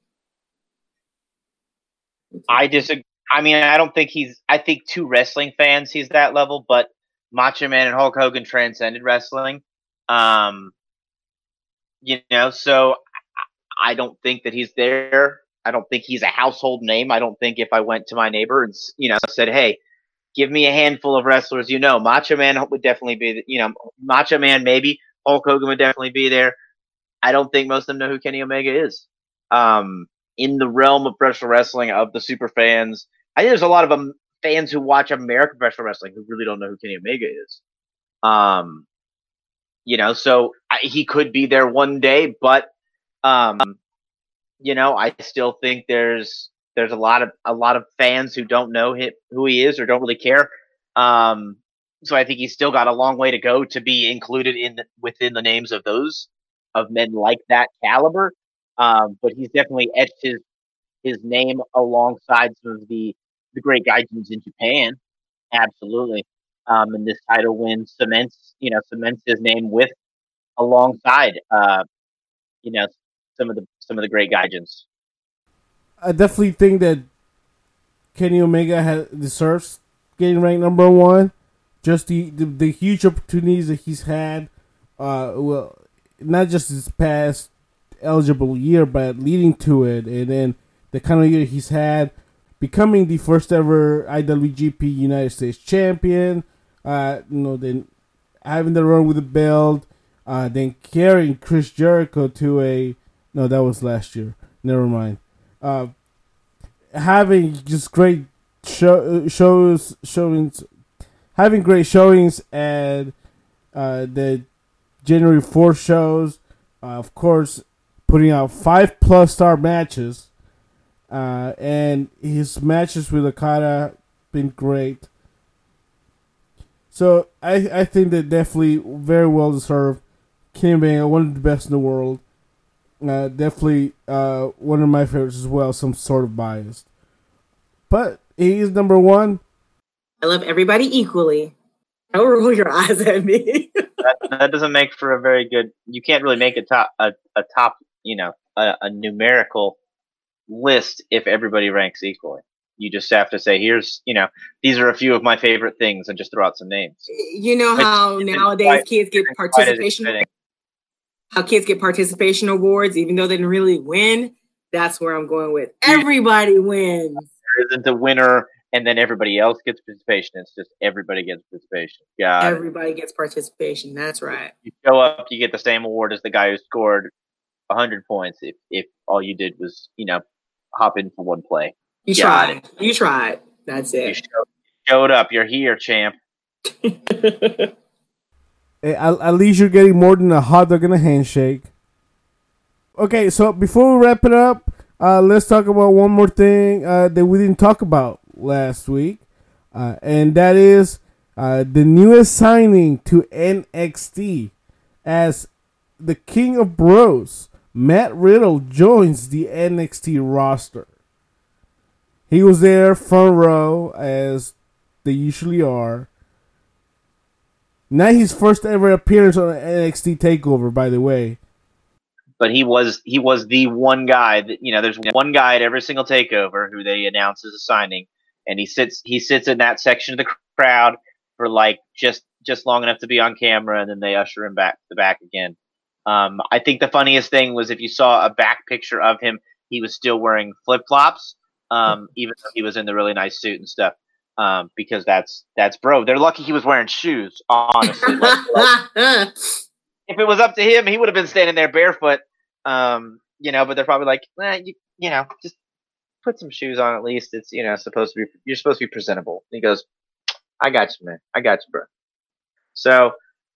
I disagree. I mean, I don't think he's. I think to wrestling fans, he's that level. But Macho Man and Hulk Hogan transcended wrestling. Um, you know, so I don't think that he's there. I don't think he's a household name. I don't think if I went to my neighbor and you know said, "Hey, give me a handful of wrestlers," you know, Macho Man would definitely be. You know, Macho Man maybe Hulk Hogan would definitely be there. I don't think most of them know who Kenny Omega is. Um, in the realm of professional wrestling, of the super fans, I think there's a lot of um, fans who watch American professional wrestling who really don't know who Kenny Omega is. Um, you know, so I, he could be there one day, but um, you know, I still think there's there's a lot of a lot of fans who don't know him, who he is or don't really care. Um, so I think he's still got a long way to go to be included in the, within the names of those. Of men like that caliber, um, but he's definitely etched his his name alongside some of the the great gaijins in Japan. Absolutely, Um, and this title win cements, you know, cements his name with alongside, uh, you know, some of the some of the great Gaijins. I definitely think that Kenny Omega has, deserves getting ranked number one. Just the, the, the huge opportunities that he's had, uh, well, not just this past eligible year, but leading to it, and then the kind of year he's had, becoming the first ever I W G P United States champion. Uh, you know, then having the run with the belt, uh, then carrying Chris Jericho to a no, that was last year. Never mind. Uh, having just great show, shows, showings, having great showings at uh, the January fourth shows. Uh, of course, putting out five plus star matches, uh, and his matches with Okada been great. So I I think that definitely very well deserved. Kenny Omega, one of the best in the world. Uh, definitely uh, one of my favorites as well. Some sort of biased, but he is number one. I love everybody equally. Don't roll your eyes at me. that, that doesn't make for a very good. You can't really make a top a, a top you know a, a numerical list if everybody ranks equally. You just have to say, here's, you know, these are a few of my favorite things, and just throw out some names. You know how Which nowadays quite, kids get participation. How kids get participation awards, even though they didn't really win. That's where I'm going with. Everybody wins. There isn't a winner, and then everybody else gets participation. It's just everybody gets participation. Got everybody it. gets participation. That's right. You show up, you get the same award as the guy who scored one hundred points. If if all you did was, you know, hop in for one play. You Got tried. It. You tried. That's it. You showed, showed up. You're here, champ. Hey, at, at least you're getting more than a hot dog and a handshake. Okay, so before we wrap it up, uh, let's talk about one more thing uh, that we didn't talk about last week, uh, and that is uh, the newest signing to N X T as the King of Bros. Matt Riddle joins the N X T roster. He was there front row, as they usually are. Not his first ever appearance on an N X T TakeOver, by the way. But he was he was the one guy that, you know, there's one guy at every single TakeOver who they announce as a signing, and he sits he sits in that section of the crowd for like just just long enough to be on camera, and then they usher him back to the back again. Um, I think the funniest thing was if you saw a back picture of him, he was still wearing flip flops, um, even though he was in the really nice suit and stuff. Um, because that's that's bro. They're lucky he was wearing shoes. Honestly, like, like, if it was up to him, he would have been standing there barefoot. Um, you know, but they're probably like, eh, you, you know, just put some shoes on at least. It's, you know, supposed to be. You're supposed to be presentable. And he goes, I got you, man. I got you, bro. So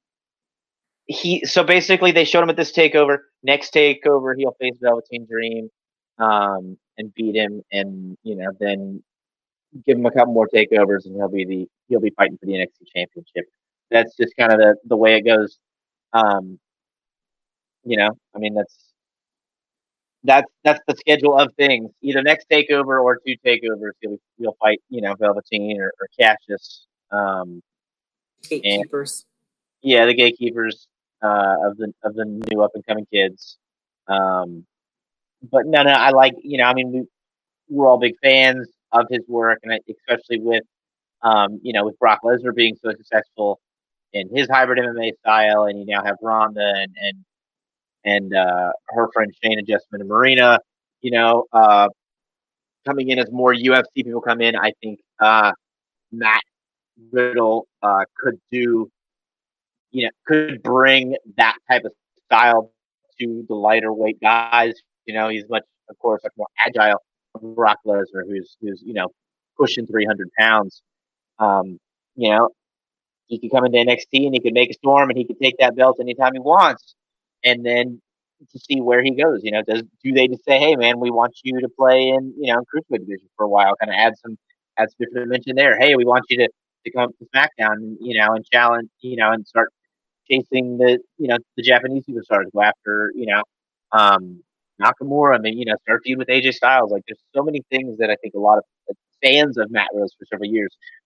he, so basically, they showed him at this takeover. Next takeover, he'll face Velveteen Dream, um, and beat him, and you know, then give him a couple more takeovers, and he'll be the he'll be fighting for the N X T Championship. That's just kind of the the way it goes. Um, you know, I mean, that's that's that's the schedule of things. Either next takeover or two takeovers, he'll he'll fight, you know, Velveteen or, or Cassius. Um, gatekeepers. And, yeah, the gatekeepers uh, of the of the new up and coming kids. Um, but no, no, I like, you know, I mean, we we're all big fans of his work, and especially with, um, you know, with Brock Lesnar being so successful in his hybrid M M A style, and you now have Ronda and and and uh, her friend Shayna Jessamine and Marina, you know, uh, coming in as more U F C people come in. I think uh, Matt Riddle uh, could do, you know, could bring that type of style to the lighter weight guys. You know, he's much, of course, much more agile than Brock Lesnar, who's who's you know pushing three hundred pounds. Um, you know, he could come into N X T and he could make a storm, and he could take that belt anytime he wants. And then to see where he goes, you know, does do they just say, hey man, we want you to play in, you know, cruiserweight division for a while, kind of add some add some different dimension there. Hey, we want you to, to come up to SmackDown, you know, and challenge, you know, and start chasing the, you know, the Japanese superstars, go after, you know, um, Nakamura, I mean, you know, start feud with A J Styles. Like, there's so many things that I think a lot of fans of Matt Rose for several years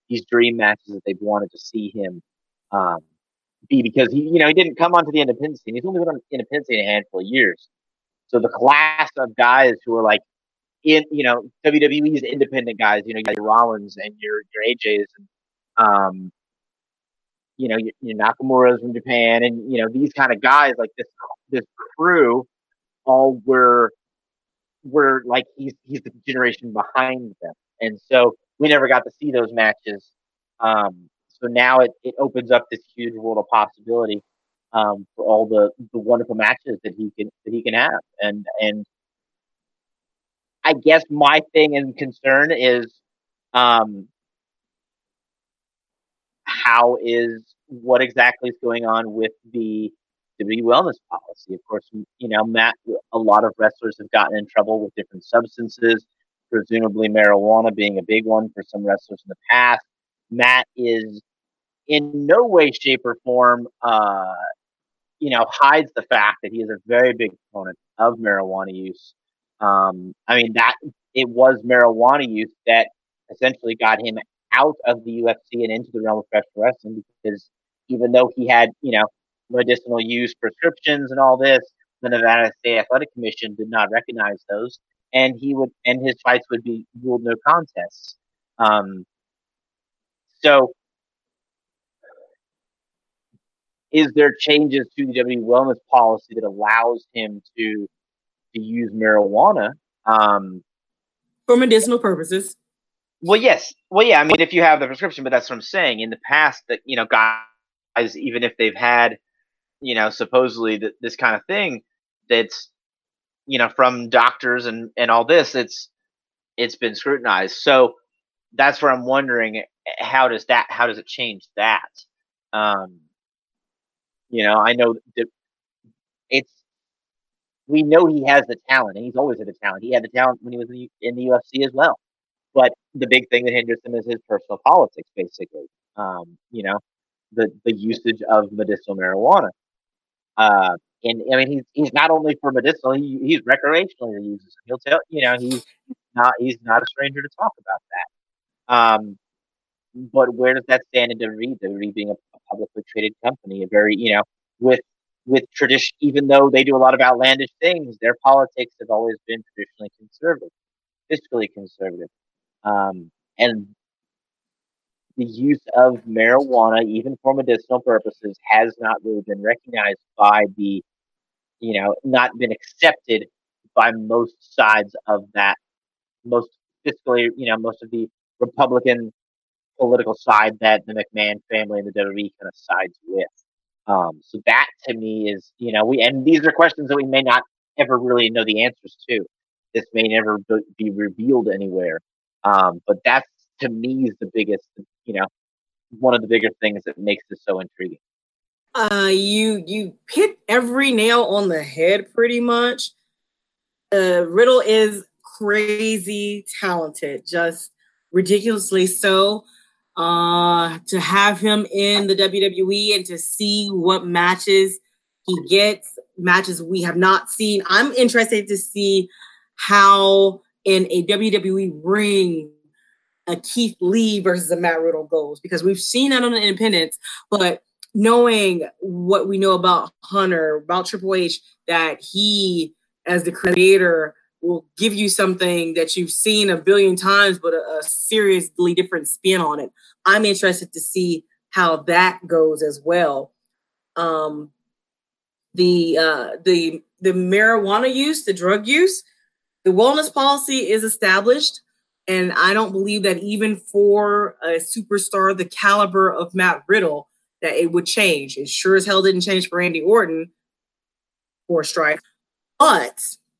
these dream matches that they've wanted to see him um, be, because he, you know, he didn't come onto the independent scene. He's only been on the independent scene a handful of years. So the class of guys who are like in, you know, W W E's independent guys, you know, you got your Rollins and your your A Js and um, you know, your, your Nakamura's from Japan, and you know these kind of guys, like this this crew, all were were like he's he's the generation behind them, and so we never got to see those matches. Um, so now it, it opens up this huge world of possibility um, for all the, the wonderful matches that he can that he can have, and and I guess my thing and concern is um, how is what exactly is going on with the W W E wellness policy. Of course, you know, Matt, a lot of wrestlers have gotten in trouble with different substances, presumably marijuana being a big one for some wrestlers in the past. Matt is in no way, shape, or form, uh, you know, hides the fact that he is a very big proponent of marijuana use. Um, I mean, that it was marijuana use that essentially got him out of the U F C and into the realm of professional wrestling, because even though he had, you know, medicinal use prescriptions and all this, the Nevada State Athletic Commission did not recognize those, and he would, and his fights would be ruled no contests. Um, so, is there changes to the W W E wellness policy that allows him to to use marijuana um, for medicinal purposes? Well, yes. Well, yeah. I mean, if you have the prescription, but that's what I'm saying. In the past, that you know, guys, even if they've had, you know, supposedly th- this kind of thing, that's, you know, from doctors and and all this, it's it's been scrutinized. So that's where I'm wondering, how does that how does it change that? Um, you know, I know that it's we know he has the talent, and he's always had the talent. He had the talent when he was in the, in the U F C as well. But the big thing that hinders him is his personal politics, basically. Um, you know, the the usage of medicinal marijuana. Uh, and I mean, he's he's not only for medicinal; he, he's recreationally uses it. He'll tell you know he's not he's not a stranger to talk about that. Um, but where does that stand in W W E? W W E being a, a publicly traded company, a very you know with with tradition, even though they do a lot of outlandish things, their politics have always been traditionally conservative, fiscally conservative. Um, and the use of marijuana, even for medicinal purposes, has not really been recognized by the, you know, not been accepted by most sides of that, most fiscally, you know, most of the Republican political side that the McMahon family and the W W E kind of sides with. Um, so that to me is, you know, we, and these are questions that we may not ever really know the answers to. This may never be revealed anywhere. Um, but that's, to me, is the biggest, you know, one of the bigger things that makes this so intriguing. Uh, you you hit every nail on the head, pretty much. Uh, Riddle is crazy talented, just ridiculously so. Uh, to have him in the W W E and to see what matches he gets, matches we have not seen. I'm interested to see how in a W W E ring a Keith Lee versus a Matt Riddle goes, because we've seen that on the independents, but knowing what we know about Hunter, about Triple H, that he, as the creator, will give you something that you've seen a billion times, but a, a seriously different spin on it. I'm interested to see how that goes as well. Um, the uh, the the marijuana use, the drug use, the wellness policy is established. And I don't believe that even for a superstar the caliber of Matt Riddle, that it would change. It sure as hell didn't change for Randy Orton or Strife. But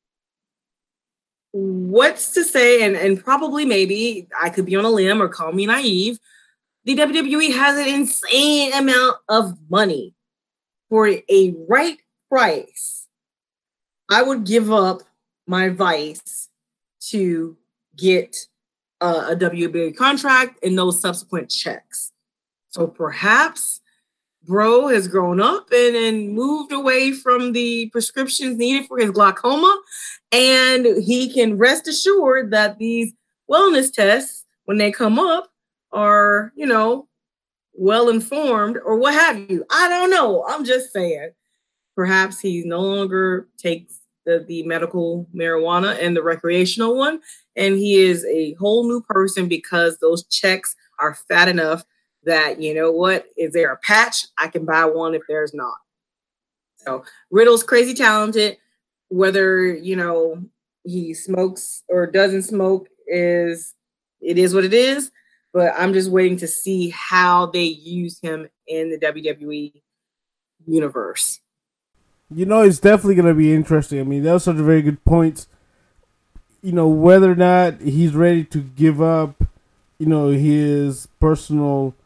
what's to say, and, and probably maybe I could be on a limb or call me naive, the W W E has an insane amount of money. For a right price, I would give up my vice to get uh, a W W E contract and those subsequent checks. So perhaps Bro has grown up and, and moved away from the prescriptions needed for his glaucoma, and he can rest assured that these wellness tests, when they come up, are, you know, well informed or what have you. I don't know. I'm just saying. Perhaps he no longer takes the, the medical marijuana and the recreational one, and he is a whole new person because those checks are fat enough that, you know what, is there a patch? I can buy one if there's not. So Riddle's crazy talented. Whether, you know, he smokes or doesn't smoke is, it is what it is. But I'm just waiting to see how they use him in the W W E universe. You know, it's definitely going to be interesting. I mean, that was such a very good point. You know, whether or not he's ready to give up, you know, his personal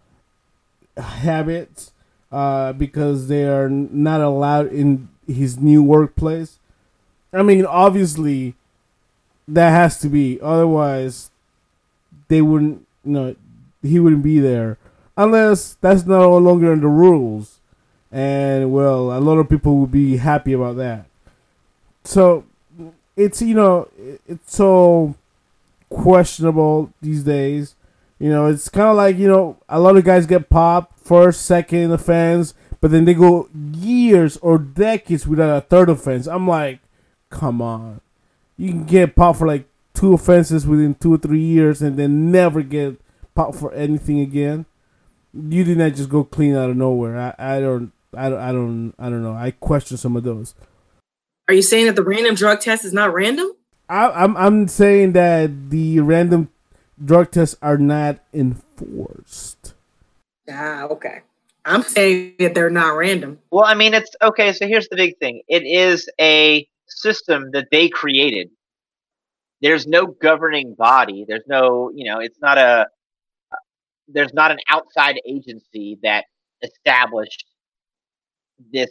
habits uh, because they are not allowed in his new workplace. I mean, obviously, that has to be. Otherwise, they wouldn't, you know, he wouldn't be there. Unless that's no longer in the rules. And, well, a lot of people would be happy about that. So, it's, you know, it's so questionable these days. You know, it's kind of like, you know, a lot of guys get popped first, second offense, but then they go years or decades without a third offense. I'm like, come on. You can get popped for like two offenses within two or three years and then never get popped for anything again. You did not just go clean out of nowhere. I, I don't, I don't, I don't, I don't know. I question some of those. Are you saying that the random drug test is not random? I, I'm, I'm saying that the random drug tests are not enforced. Ah, okay. I'm saying that they're not random. Well, I mean, it's okay. So here's the big thing. It is a system that they created. There's no governing body. There's no, you know, it's not a, there's not an outside agency that established this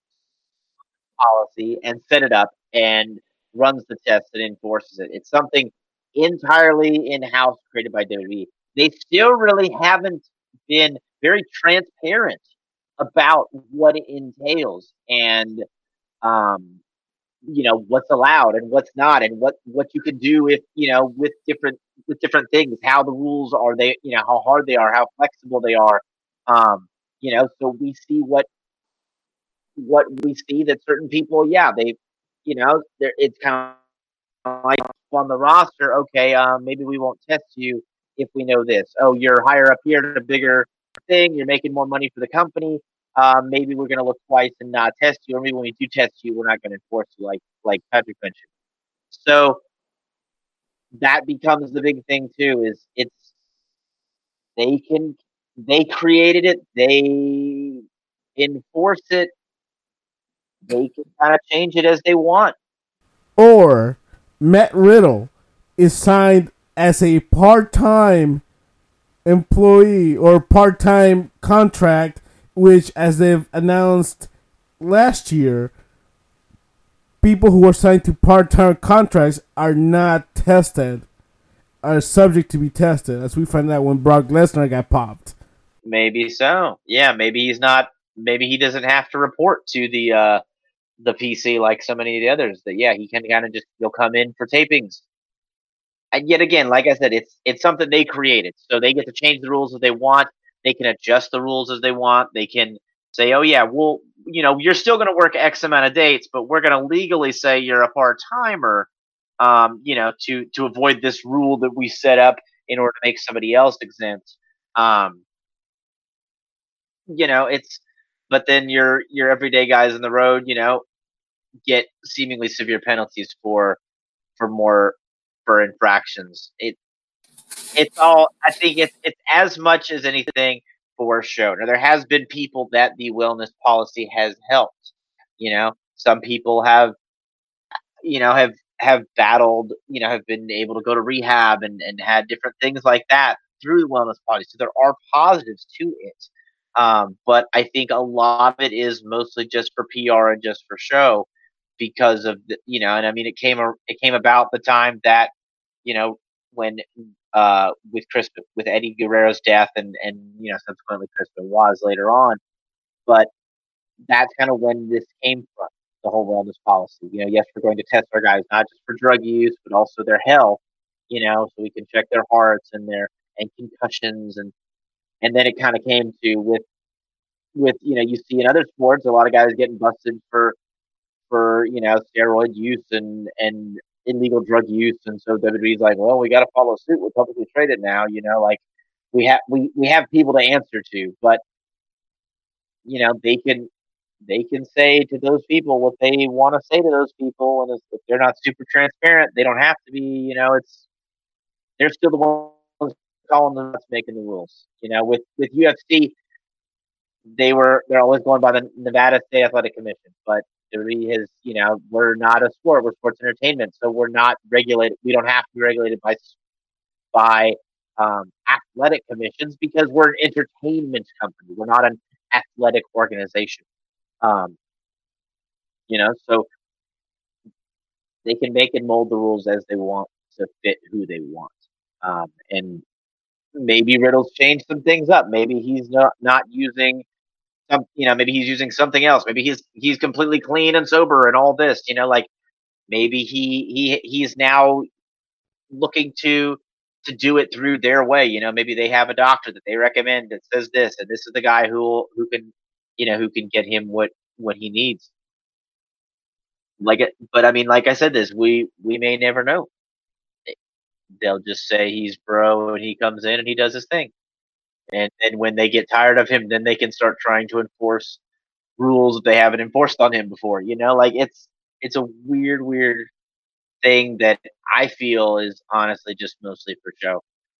policy and set it up and runs the test and enforces it. It's something entirely in-house created by W W E. They still really haven't been very transparent about what it entails and, um, you know, what's allowed and what's not, and what, what you can do if, you know, with different, with different things, how the rules are, they, you know, how hard they are, how flexible they are. Um, you know, so we see what, what we see that certain people, yeah, they, you know, they're, it's kind of like on the roster. Okay. Um, maybe we won't test you if we know this. Oh, you're higher up here at a bigger thing. You're making more money for the company. Um, maybe we're going to look twice and not test you, or maybe when we do test you, we're not going to enforce you, like like Patrick mentioned. So that becomes the big thing too. Is it's they can they created it, they enforce it, they can kind of change it as they want. Or Matt Riddle is signed as a part-time employee or part-time contract, which, as they've announced last year, people who are signed to part-time contracts are not tested, are subject to be tested, as we found out when Brock Lesnar got popped. Maybe so. Yeah, maybe he's not, maybe he doesn't have to report to the uh, the P C like so many of the others. That, yeah, he can kind of just, he'll come in for tapings. And yet again, like I said, it's it's something they created. So they get to change the rules as they want. They can adjust the rules as they want. They can say, oh, yeah, well, you know, you're still going to work X amount of dates, but we're going to legally say you're a part-timer, um, you know, to, to avoid this rule that we set up in order to make somebody else exempt. Um, you know, it's, but then your, your everyday guys on the road, you know, get seemingly severe penalties for, for more, for infractions. It, it's all, I think it's, it's as much as anything for show. Now, there has been people that the wellness policy has helped. You know, some people have, you know, have, have battled, you know, have been able to go to rehab and, and had different things like that through the wellness policy. So there are positives to it. Um, but I think a lot of it is mostly just for P R and just for show because of the, you know, and I mean, it came, it came about the time that, you know, when, uh, with Chris, with Eddie Guerrero's death and, and, you know, subsequently Chris Benoit's later on. But that's kind of when this came from, the whole wellness policy. You know, yes, we're going to test our guys, not just for drug use, but also their health, you know, so we can check their hearts and their, and concussions, and and then it kind of came to with with you know you see in other sports a lot of guys getting busted for for you know steroid use and and illegal drug use, and so W W E's like, well, we got to follow suit. We're publicly traded now, you know, like we have we we have people to answer to, but you know they can they can say to those people what they want to say to those people, and if, if they're not super transparent, they don't have to be. You know, it's they're still the ones calling the shots, making the rules. You know, with with U F C, they were they're always going by the Nevada State Athletic Commission, but W W E has, you know, we're not a sport, we're sports entertainment, so we're not regulated. We don't have to be regulated by by um, athletic commissions because we're an entertainment company. We're not an athletic organization. Um, you know, so they can make and mold the rules as they want to fit who they want. Um, and maybe Riddle's changed some things up. Maybe he's not not using some, you know, maybe he's using something else. Maybe he's he's completely clean and sober and all this. You know, like maybe he he he's now looking to to do it through their way. You know, maybe they have a doctor that they recommend that says this, and this is the guy who who can, you know, who can get him what what he needs. Like it, but I mean, like I said, this we we may never know. They'll just say he's bro, and he comes in and he does his thing. And then when they get tired of him, then they can start trying to enforce rules that they haven't enforced on him before. You know, like it's it's a weird, weird thing that I feel is honestly just mostly for show.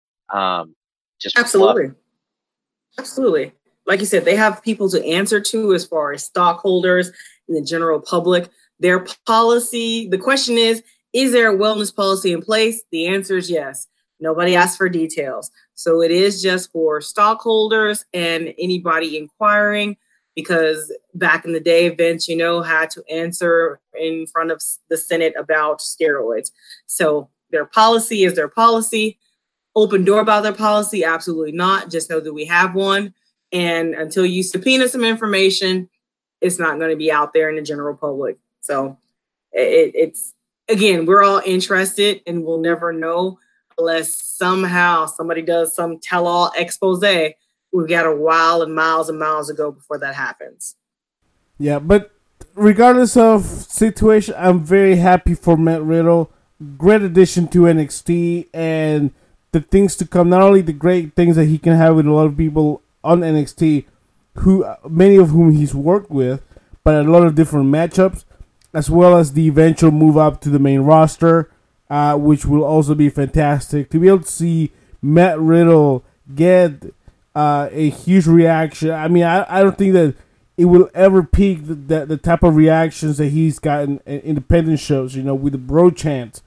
Um, just absolutely, absolutely. Like you said, they have people to answer to as far as stockholders and the general public. Their policy. The question is: is there a wellness policy in place? The answer is yes. Nobody asked for details. So it is just for stockholders and anybody inquiring, because back in the day, Vince, you know, had to answer in front of the Senate about steroids. So their policy is their policy. Open door about their policy? Absolutely not. Just know that we have one. And until you subpoena some information, it's not going to be out there in the general public. So it, it's, again, we're all interested and we'll never know unless somehow somebody does some tell-all expose. We've got a while and miles and miles to go before that happens. Yeah, but regardless of situation, I'm very happy for Matt Riddle. Great addition to N X T and the things to come. Not only the great things that he can have with a lot of people on N X T, who many of whom he's worked with, but a lot of different matchups, as well as the eventual move up to the main roster. Uh, which will also be fantastic to be able to see Matt Riddle get uh, a huge reaction. I mean, I, I don't think that it will ever peak the, the, the type of reactions that he's gotten in independent shows, you know, with the bro chant.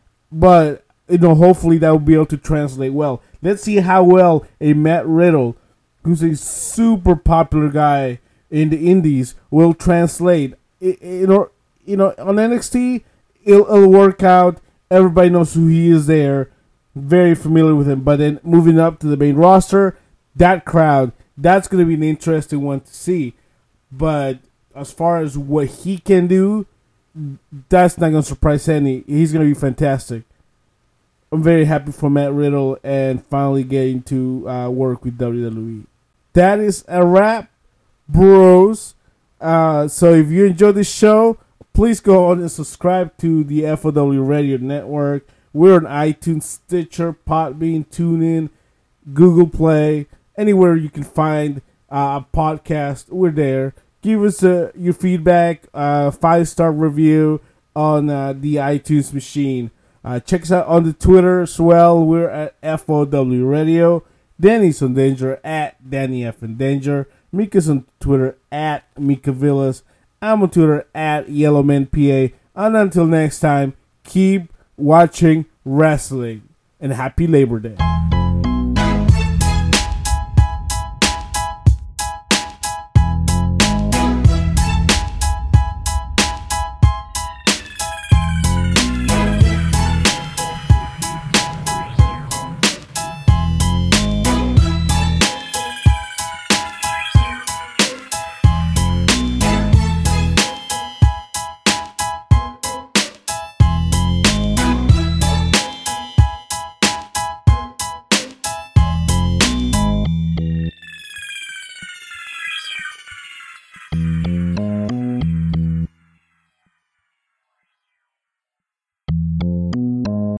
But, you know, hopefully that will be able to translate well. Let's see how well a Matt Riddle, who's a super popular guy in the indies, will translate. It, you know, you know, on N X T, it'll, it'll work out. Everybody knows who he is there. Very familiar with him. But then moving up to the main roster, that crowd, that's going to be an interesting one to see. But as far as what he can do, that's not going to surprise any. He's going to be fantastic. I'm very happy for Matt Riddle and finally getting to uh, work with W W E. That is a wrap, bros. Uh, so if you enjoyed this show, please go on and subscribe to the F O W Radio Network. We're on iTunes, Stitcher, Podbean, TuneIn, Google Play, anywhere you can find uh, a podcast. We're there. Give us uh, your feedback, uh, five-star review on uh, the iTunes machine. Uh, check us out on the Twitter as well. We're at F O W Radio. Danny's on Danger at Danny F and Danger. Mika's on Twitter at Mika Villas. I'm on Twitter at YellowmanPA. And until next time, keep watching wrestling. And happy Labor Day.